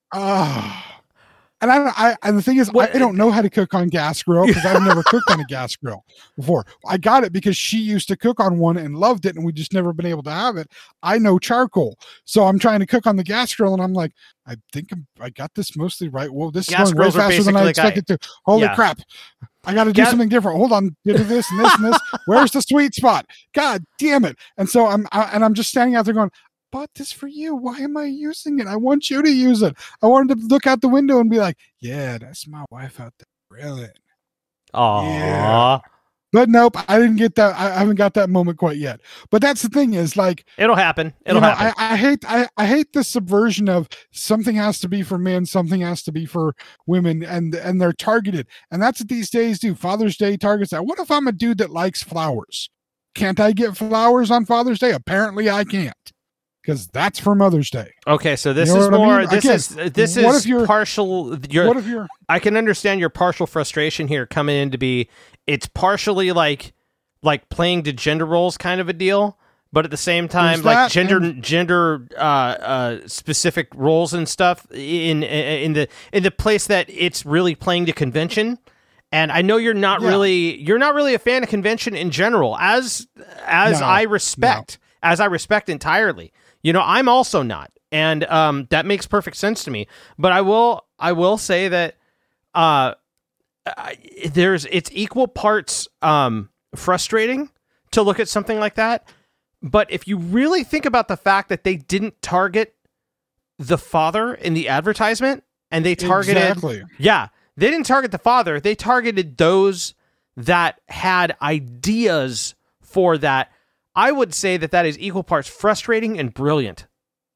and and the thing is, I don't know how to cook on gas grill because I've never cooked on a gas grill before. I got it because she used to cook on one and loved it, and we just never been able to have it. I know charcoal, so I'm trying to cook on the gas grill, and I'm like, I think I got this mostly right. Well, this is going way faster than I expected to. Holy crap! I got to do something different. Hold on, do this and this and this. Where's the sweet spot? God damn it! And so I'm just standing out there going, bought this for you. Why am I using it? I want you to use it. I wanted to look out the window and be like, yeah, that's my wife out there grilling. Aww. Yeah. But nope, I didn't get that. I haven't got that moment quite yet. But that's the thing is, like, it'll happen. It'll happen. I hate the subversion of something has to be for men, something has to be for women, and they're targeted. And that's what these days do. Father's Day targets that. What if I'm a dude that likes flowers? Can't I get flowers on Father's Day? Apparently I can't. Because that's for Mother's Day. Okay, so this is more. I mean? This is partial. I can understand your partial frustration here coming in to be. It's partially like playing to gender roles kind of a deal, but at the same time, like gender specific roles and stuff in the place that it's really playing to convention. And I know you're not really a fan of convention in general, as I respect entirely. I'm also not, and that makes perfect sense to me. But I will say that it's equal parts frustrating to look at something like that. But if you really think about the fact that they didn't target the father in the advertisement, and they targeted, they didn't target the father. They targeted those that had ideas for that. I would say that is equal parts frustrating and brilliant.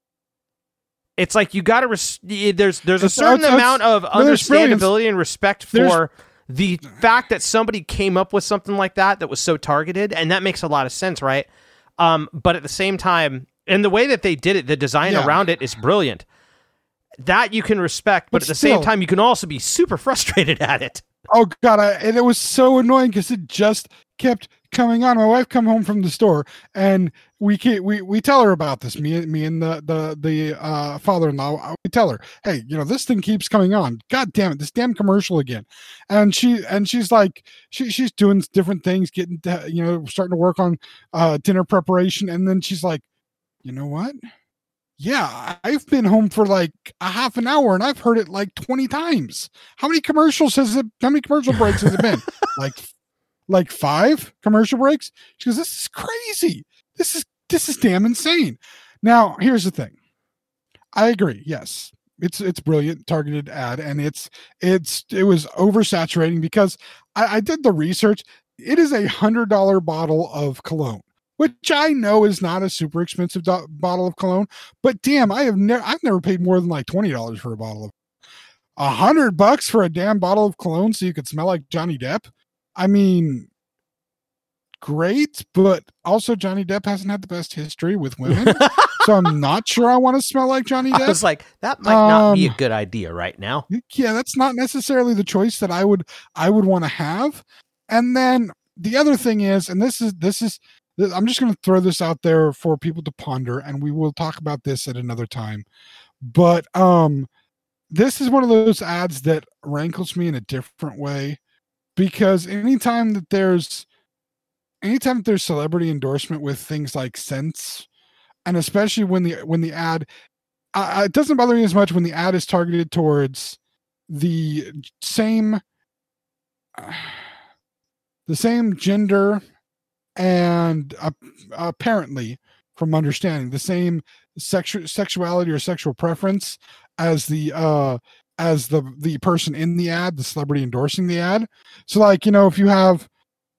It's like you got to there's a certain amount of understandability and respect for the fact that somebody came up with something like that was so targeted, and that makes a lot of sense, right? But at the same time, and the way that they did it, the design around it is brilliant. That you can respect, but at the same time, you can also be super frustrated at it. Oh God, and it was so annoying because it just kept coming on. My wife come home from the store, and we tell her about this. Me and the father-in-law. We tell her, hey, this thing keeps coming on. God damn it, this damn commercial again. And she's like, she's doing different things, getting starting to work on dinner preparation, and then she's like, you know what? Yeah, I've been home for like a half an hour and I've heard it like 20 times. How many commercial breaks has it been? like 5 commercial breaks? She goes, this is crazy. This is damn insane. Now, here's the thing. I agree. Yes. It's brilliant targeted ad, and it was oversaturating because I did the research. It is $100 bottle of cologne, which I know is not a super expensive bottle of cologne, but damn, I've never paid more than like $20 for a bottle of $100 for a damn bottle of cologne so you could smell like Johnny Depp. I mean, great, but also Johnny Depp hasn't had the best history with women, so I'm not sure I want to smell like Johnny Depp. I was like, that might not be a good idea right now. Yeah, that's not necessarily the choice that I would want to have. And then the other thing is, and this is. I'm just going to throw this out there for people to ponder, and we will talk about this at another time. But this is one of those ads that rankles me in a different way, because anytime that there's celebrity endorsement with things like scents, and especially when the ad, it doesn't bother me as much when the ad is targeted towards the same gender. And apparently, from understanding, the same sexuality or sexual preference as the person in the ad, the celebrity endorsing the ad. So, like, if you have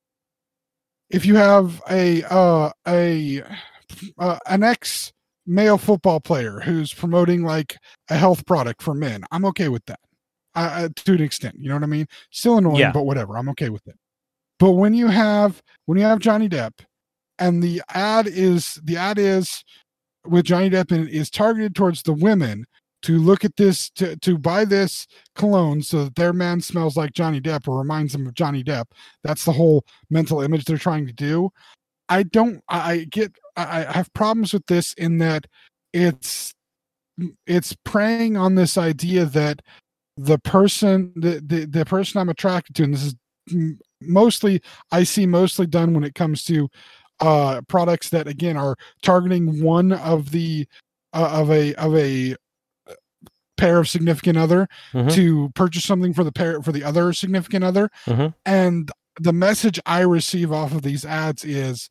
an ex male football player who's promoting like a health product for men, I'm okay with that to an extent. You know what I mean? Still annoying, but whatever. I'm okay with it. But when you have Johnny Depp, and the ad is with Johnny Depp, and it is targeted towards the women to look at this, to buy this cologne so that their man smells like Johnny Depp or reminds them of Johnny Depp. That's the whole mental image they're trying to do. I have problems with this in that it's preying on this idea that the person I'm attracted to, and this is mostly done when it comes to products that again are targeting one of the of a pair of significant other to purchase something for the other significant other. And the message I receive off of these ads is,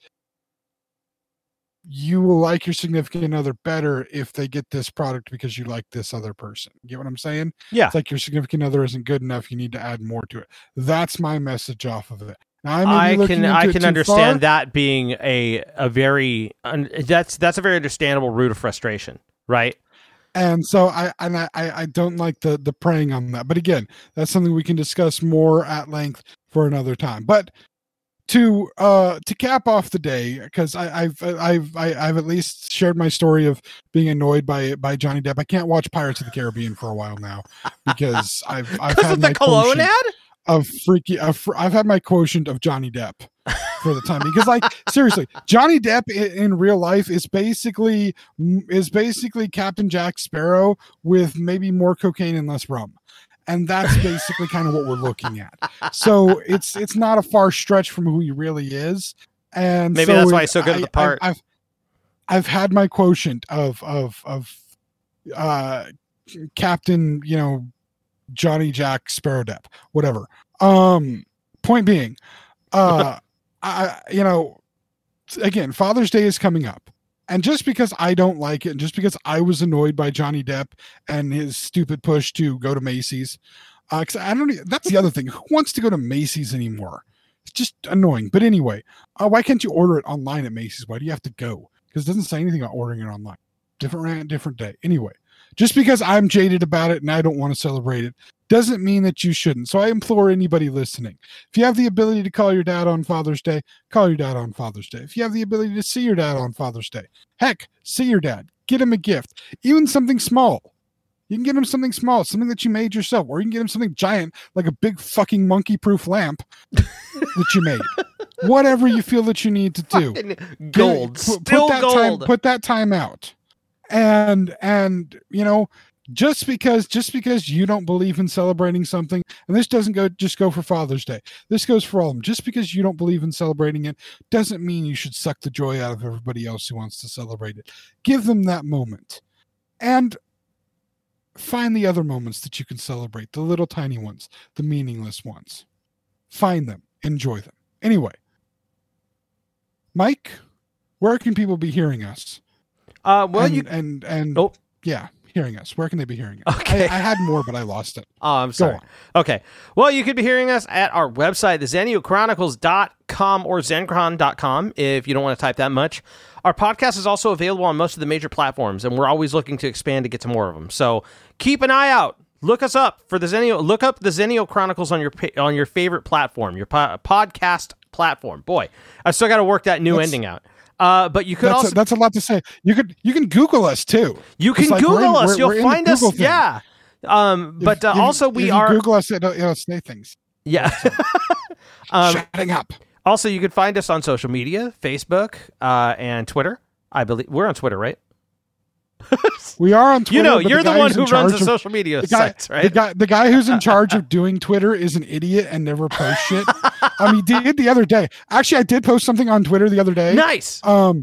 you will like your significant other better if they get this product because you like this other person. You get what I'm saying? Yeah. It's like your significant other isn't good enough. You need to add more to it. That's my message off of it. Now, I can understand that being a very that's a very understandable root of frustration, right? And so I don't like the preying on that. But again, that's something we can discuss more at length for another time. But to cap off the day, because I've at least shared my story of being annoyed by Johnny Depp. I can't watch Pirates of the Caribbean for a while now because I've had my cologne ad I've had my quotient of Johnny Depp for the time, because like seriously, Johnny Depp in real life is basically Captain Jack Sparrow with maybe more cocaine and less rum. And that's basically kind of what we're looking at. So it's not a far stretch from who he really is. And maybe that's why he's so good at the part. I've had my quotient of Captain, Johnny Jack Sparrow Depp, whatever. Point being, again, Father's Day is coming up. And just because I don't like it, and just because I was annoyed by Johnny Depp and his stupid push to go to Macy's, because that's the other thing. Who wants to go to Macy's anymore? It's just annoying. But anyway, why can't you order it online at Macy's? Why do you have to go? Because it doesn't say anything about ordering it online. Different rant, different day. Anyway, just because I'm jaded about it and I don't want to celebrate it doesn't mean that you shouldn't. So I implore anybody listening, if you have the ability to call your dad on Father's Day, call your dad on Father's Day. If you have the ability to see your dad on Father's Day, heck, see your dad, get him a gift, even something small. You can get him something small, something that you made yourself, or you can get him something giant, like a big fucking monkey-proof lamp that you made. Whatever you feel that you need to do. Gold. Put that time out. And you know, just because you don't believe in celebrating something, and this doesn't go for Father's Day, this goes for all of them. Just because you don't believe in celebrating it doesn't mean you should suck the joy out of everybody else who wants to celebrate it. Give them that moment, and find the other moments that you can celebrate, the little tiny ones, the meaningless ones. Find them, enjoy them. Anyway, Mike, where can people be hearing us? Hearing us. Where can they be hearing us? Okay. I had more, but I lost it. Oh, I'm sorry. Okay. Well, you could be hearing us at our website, thezeniochronicles.com or zencron.com, if you don't want to type that much. Our podcast is also available on most of the major platforms, and we're always looking to expand to get to more of them. So keep an eye out. Look us up for the Zenio. Look up the Zenio Chronicles on your favorite platform, your podcast platform. Boy, I still got to work that new ending out. But you could that's a lot to say. You can Google us too. You can Google us. You'll find us. Thing. Yeah. But also we are Google us. It'll say things. Yeah. Shutting up. Also, you can find us on social media, Facebook, and Twitter. I believe we're on Twitter, right? We are on Twitter. You know, you're the one who runs the social media sites, right? The guy who's in charge of doing Twitter is an idiot and never posts shit. He did the other day. Actually, I did post something on Twitter the other day. Nice. Our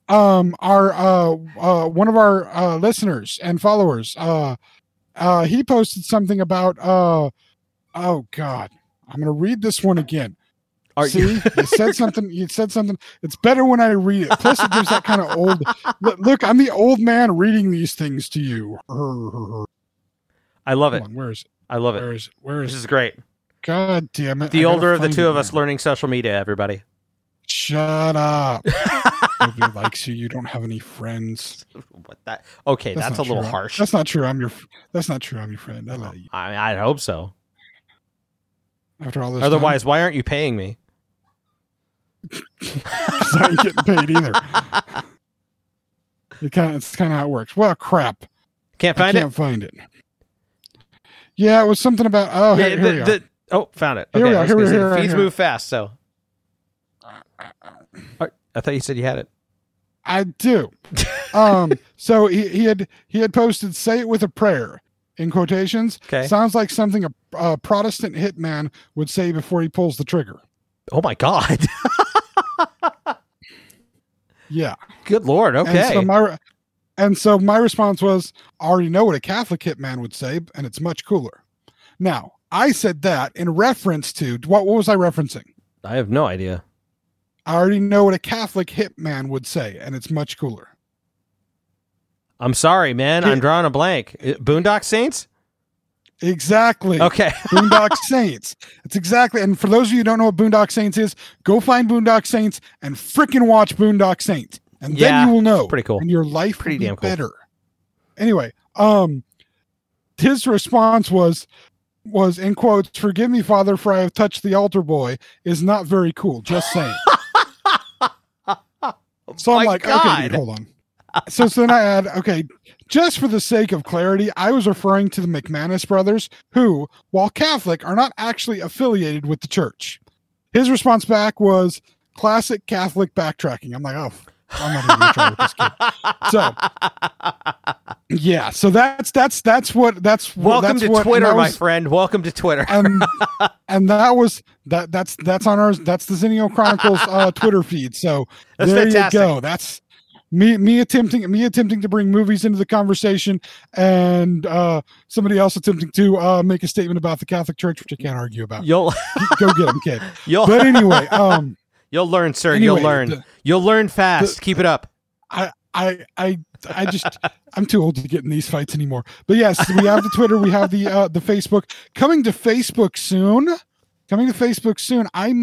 one of our listeners and followers, he posted something about oh God, I'm gonna read this one again. You said something. It's better when I read it. Plus, it gives that kind of old look. I'm the old man reading these things to you. I love it. Where is it? I love it. Where is this is great. God damn it! The older of the two of us learning social media. Everybody, shut up. Nobody likes you. You don't have any friends. What that? Okay, that's a little harsh. That's not true. That's not true. I'm your friend. I love you. I hope so. After all this, otherwise, why aren't you paying me? Because I ain't getting paid either. It's kind of how it works. Well, crap. Can't find it. Yeah, it was something about. Here we are. Found it. Okay, here we are. Feeds move fast, so. I thought you said you had it. I do. So he had posted, "Say it with a prayer," in quotations. Okay. Sounds like something a Protestant hitman would say before he pulls the trigger. Oh my God. Yeah. Good Lord. Okay. And so my response was, I already know what a Catholic hitman would say, and it's much cooler. Now, I said that in reference to what was I referencing? I have no idea. I already know what a Catholic hitman would say, and it's much cooler. I'm sorry, man. I'm drawing a blank. Boondock Saints? Exactly. Okay. Boondock Saints. It's exactly. And for those of you who don't know what Boondock Saints is, go find Boondock Saints and freaking watch Boondock Saints. And then you will know. Pretty cool. And your life pretty will be damn cool. better. Anyway, his response was in quotes, "Forgive me, Father, for I have touched the altar boy," is not very cool. Just saying. So I'm like, God. okay, dude, hold on. So then I add, okay, just for the sake of clarity, I was referring to the McManus brothers, who, while Catholic, are not actually affiliated with the church. His response back was classic Catholic backtracking. I'm like, oh, I'm not even gonna try with this kid. So, yeah, so that's what. Welcome to Twitter, my friend. Welcome to Twitter. And that's on ours. That's the Zenio Chronicles Twitter feed. So that's there fantastic. You go. That's me attempting to bring movies into the conversation, and somebody else attempting to make a statement about the Catholic Church, which I can't argue about. You'll go get them, kid. You'll but anyway, You'll learn, sir. Anyway, You'll learn. You'll learn fast. Keep it up. I just I'm too old to get in these fights anymore. But yes, we have the Twitter, we have the Facebook. Coming to Facebook soon. I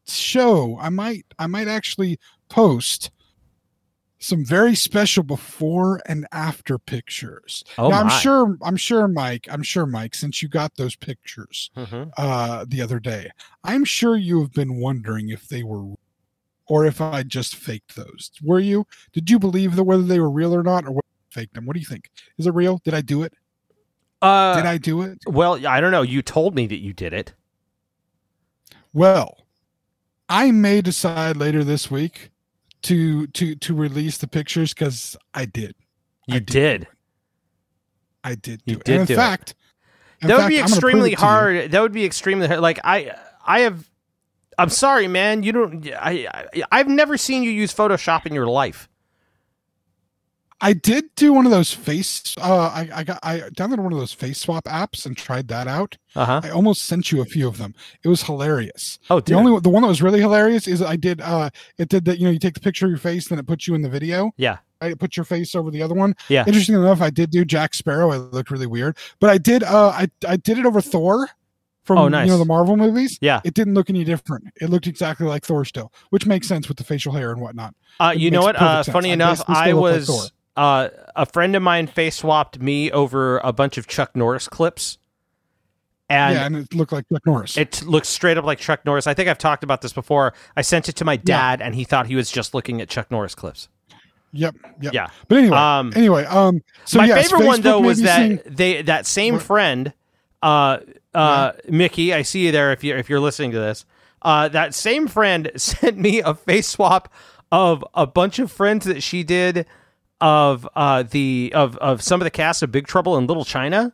might actually post some very special before and after pictures. Oh, now, my. I'm sure, Mike, since you got those pictures the other day, I'm sure you have been wondering if they were, or if I just faked those. Were you? Did you believe that whether they were real or not, or whether I faked them? What do you think? Is it real? Did I do it? Did I do it? Well, I don't know. You told me that you did it. Well, I may decide later this week to release the pictures because I did. You did. I did. You do it. did. And in fact, that would be I'm gonna prove extremely it to you. hard. That would be extremely hard. Like I'm sorry, man. You don't. I've never seen you use Photoshop in your life. I did do one of those face. I downloaded one of those face swap apps and tried that out. I almost sent you a few of them. It was hilarious. Oh, dude. The one that was really hilarious is I did. It did that. You take the picture of your face, then it puts you in the video. Yeah. Right? It puts your face over the other one. Yeah. Interestingly enough, I did do Jack Sparrow. I looked really weird, but I did. I did it over Thor. From nice. The Marvel movies. Yeah. It didn't look any different. It looked exactly like Thor still, which makes sense with the facial hair and whatnot. You know what? Funny enough, I was like a friend of mine face swapped me over a bunch of Chuck Norris clips. And it looked like Chuck Norris. It looks straight up like Chuck Norris. I think I've talked about this before. I sent it to my dad, and he thought he was just looking at Chuck Norris clips. Yep. Yeah. But anyway, so my yes, favorite one Facebook though may was be that that same friend, Mickey. I see you there. If you're listening to this, that same friend sent me a face swap of a bunch of friends that she did of some of the cast of Big Trouble in Little China.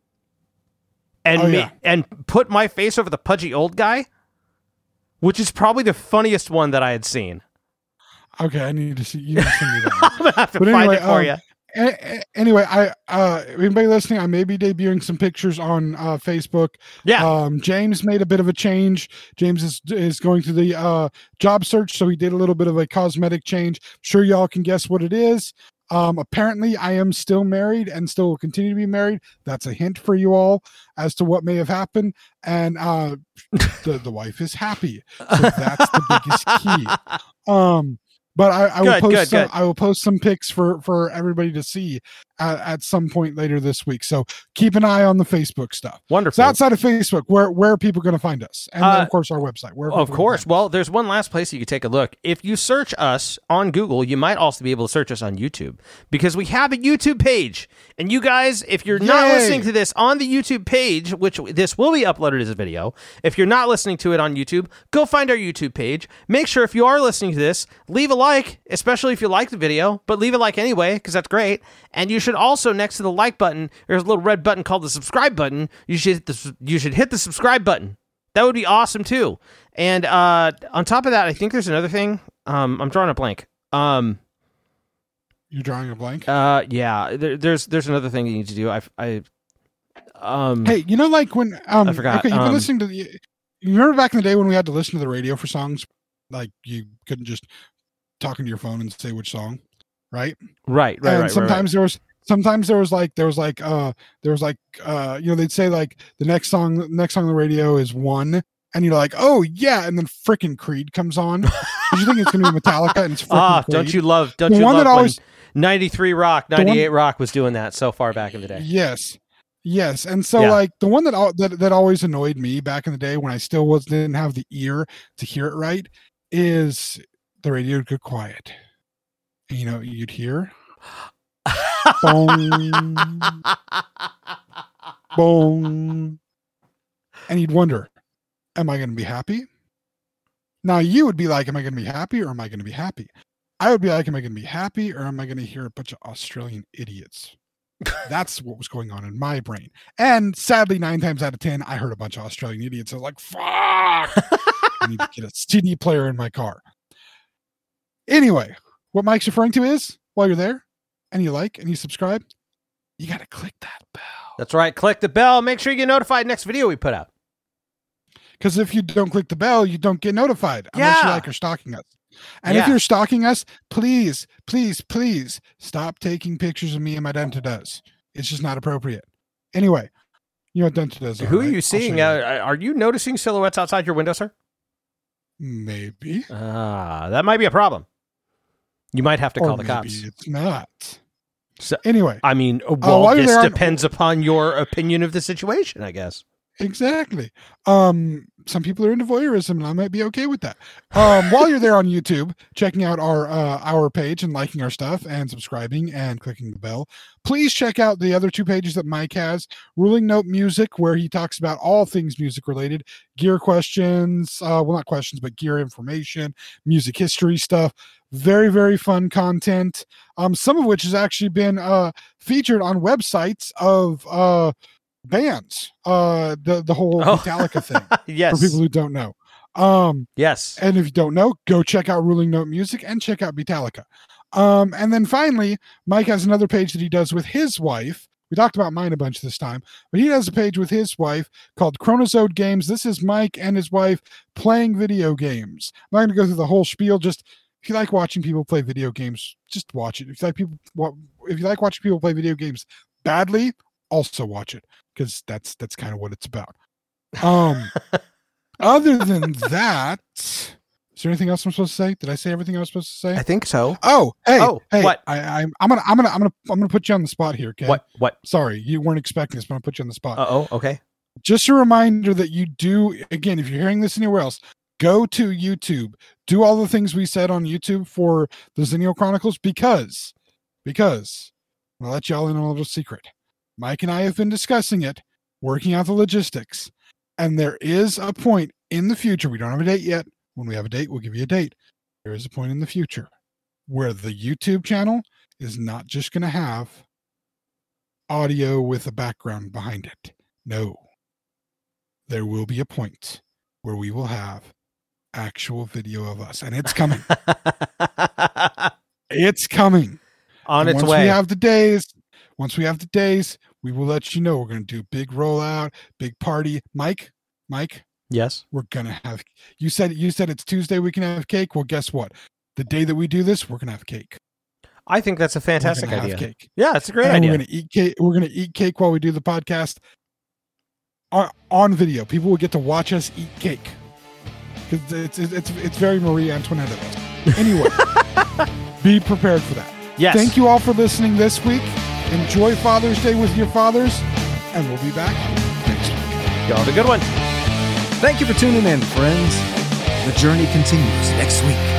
And and put my face over the pudgy old guy, which is probably the funniest one that I had seen. Okay, I need to see. You need to send me that one. I'm gonna have to find it for you. Anyway, anybody listening, I may be debuting some pictures on Facebook. Yeah. James made a bit of a change. James is going through the job search, so he did a little bit of a cosmetic change. I'm sure y'all can guess what it is. Apparently, I am still married and still will continue to be married. That's a hint for you all as to what may have happened. And the wife is happy, so that's the biggest key. But I will post some pics for everybody to see at some point later this week. So keep an eye on the Facebook stuff. Wonderful. So outside of Facebook, where are people going to find us? And then, of course, our website. Of course. Well, there's one last place you can take a look. If you search us on Google, you might also be able to search us on YouTube because we have a YouTube page. And you guys, if you're not listening to this on the YouTube page, which this will be uploaded as a video, if you're not listening to it on YouTube, go find our YouTube page. Make sure if you are listening to this, leave a like, especially if you like the video, but leave a like anyway because that's great. And you should also, next to the like button, there's a little red button called the subscribe button. You should hit the subscribe button. That would be awesome too. And on top of that, I think there's another thing. I'm drawing a blank. You're drawing a blank? Yeah. There's another thing you need to do. Hey, like when I forgot. Okay, you've been listening to you remember back in the day when we had to listen to the radio for songs, like you couldn't just talk into your phone and say which song, right? Right. Sometimes there was they'd say like the next song on the radio is One, and you're like, oh yeah, and then frickin' Creed comes on. Did you think it's gonna be Metallica and it's frickin' Creed? Don't you love when 93 Rock, 98 Rock was doing that so far back in the day? Yes, and so like the one that always annoyed me back in the day when I still didn't have the ear to hear it right is the radio would go quiet. And, you'd hear boom, boom, and you'd wonder, am I going to be happy? Now you would be like, am I going to be happy or am I going to be happy? I would be like, am I going to be happy or am I going to hear a bunch of Australian idiots? That's what was going on in my brain. And sadly, 9 times out of 10, I heard a bunch of Australian idiots. I was like, fuck, I need to get a CD player in my car. Anyway, what Mike's referring to is, while you're there and you like and you subscribe, you got to click that bell. That's right. Click the bell. Make sure you get notified next video we put out. Because if you don't click the bell, you don't get notified unless you like or stalking us. And if you're stalking us, please, please, please stop taking pictures of me and my Denta. It's just not appropriate. Anyway, you know what Denta does. Who are you seeing? Are you noticing silhouettes outside your window, sir? Maybe. That might be a problem. You might have to call the cops. It's not. So, anyway. I mean, this depends upon your opinion of the situation, I guess. Exactly. Some people are into voyeurism, and I might be okay with that. While you're there on YouTube, checking out our page and liking our stuff and subscribing and clicking the bell, please check out the other 2 pages that Mike has. Ruling Note Music, where he talks about all things music related, gear questions, well, not questions, but gear information, music history stuff. Very, very fun content. Some of which has actually been featured on websites of bands, the whole Metallica thing. Yes. For people who don't know. Yes. And if you don't know, go check out Ruling Note Music and check out Metallica. And then finally, Mike has another page that he does with his wife. We talked about mine a bunch this time, but he has a page with his wife called Chronozode Games. This is Mike and his wife playing video games. I'm not going to go through the whole spiel. Just if you like watching people play video games, just watch it. If you like watching people play video games badly, also watch it, because that's kind of what it's about. Other than that, is there anything else I'm supposed to say? Did I say everything I was supposed to say? I think so. Hey, what? I'm gonna put you on the spot here. Okay. What? Sorry, you weren't expecting this, but I'm gonna put you on the spot. Okay. Just a reminder that you do, again, if you're hearing this anywhere else, go to YouTube. Do all the things we said on YouTube for the Zennial Chronicles, because I'll let y'all in on a little secret. Mike and I have been discussing it, working out the logistics, and there is a point in the future. We don't have a date yet. When we have a date, we'll give you a date. There is a point in the future where the YouTube channel is not just going to have audio with a background behind it. No. There will be a point where we will have actual video of us, and it's coming. It's coming. On its way. Once we have the days, we will let you know. We're going to do a big rollout, big party. Mike. Yes. We're going to have, you said it's Tuesday, we can have cake. Well, guess what? The day that we do this, we're going to have cake. I think that's a fantastic idea. Cake. Yeah, it's a great idea. We're going to eat cake. We're going to eat cake while we do the podcast on video. People will get to watch us eat cake. Because it's very Marie Antoinette of us. Anyway, be prepared for that. Yes. Thank you all for listening this week. Enjoy Father's Day with your fathers, and we'll be back next week. Y'all have a good one. Thank you for tuning in, friends. The journey continues next week.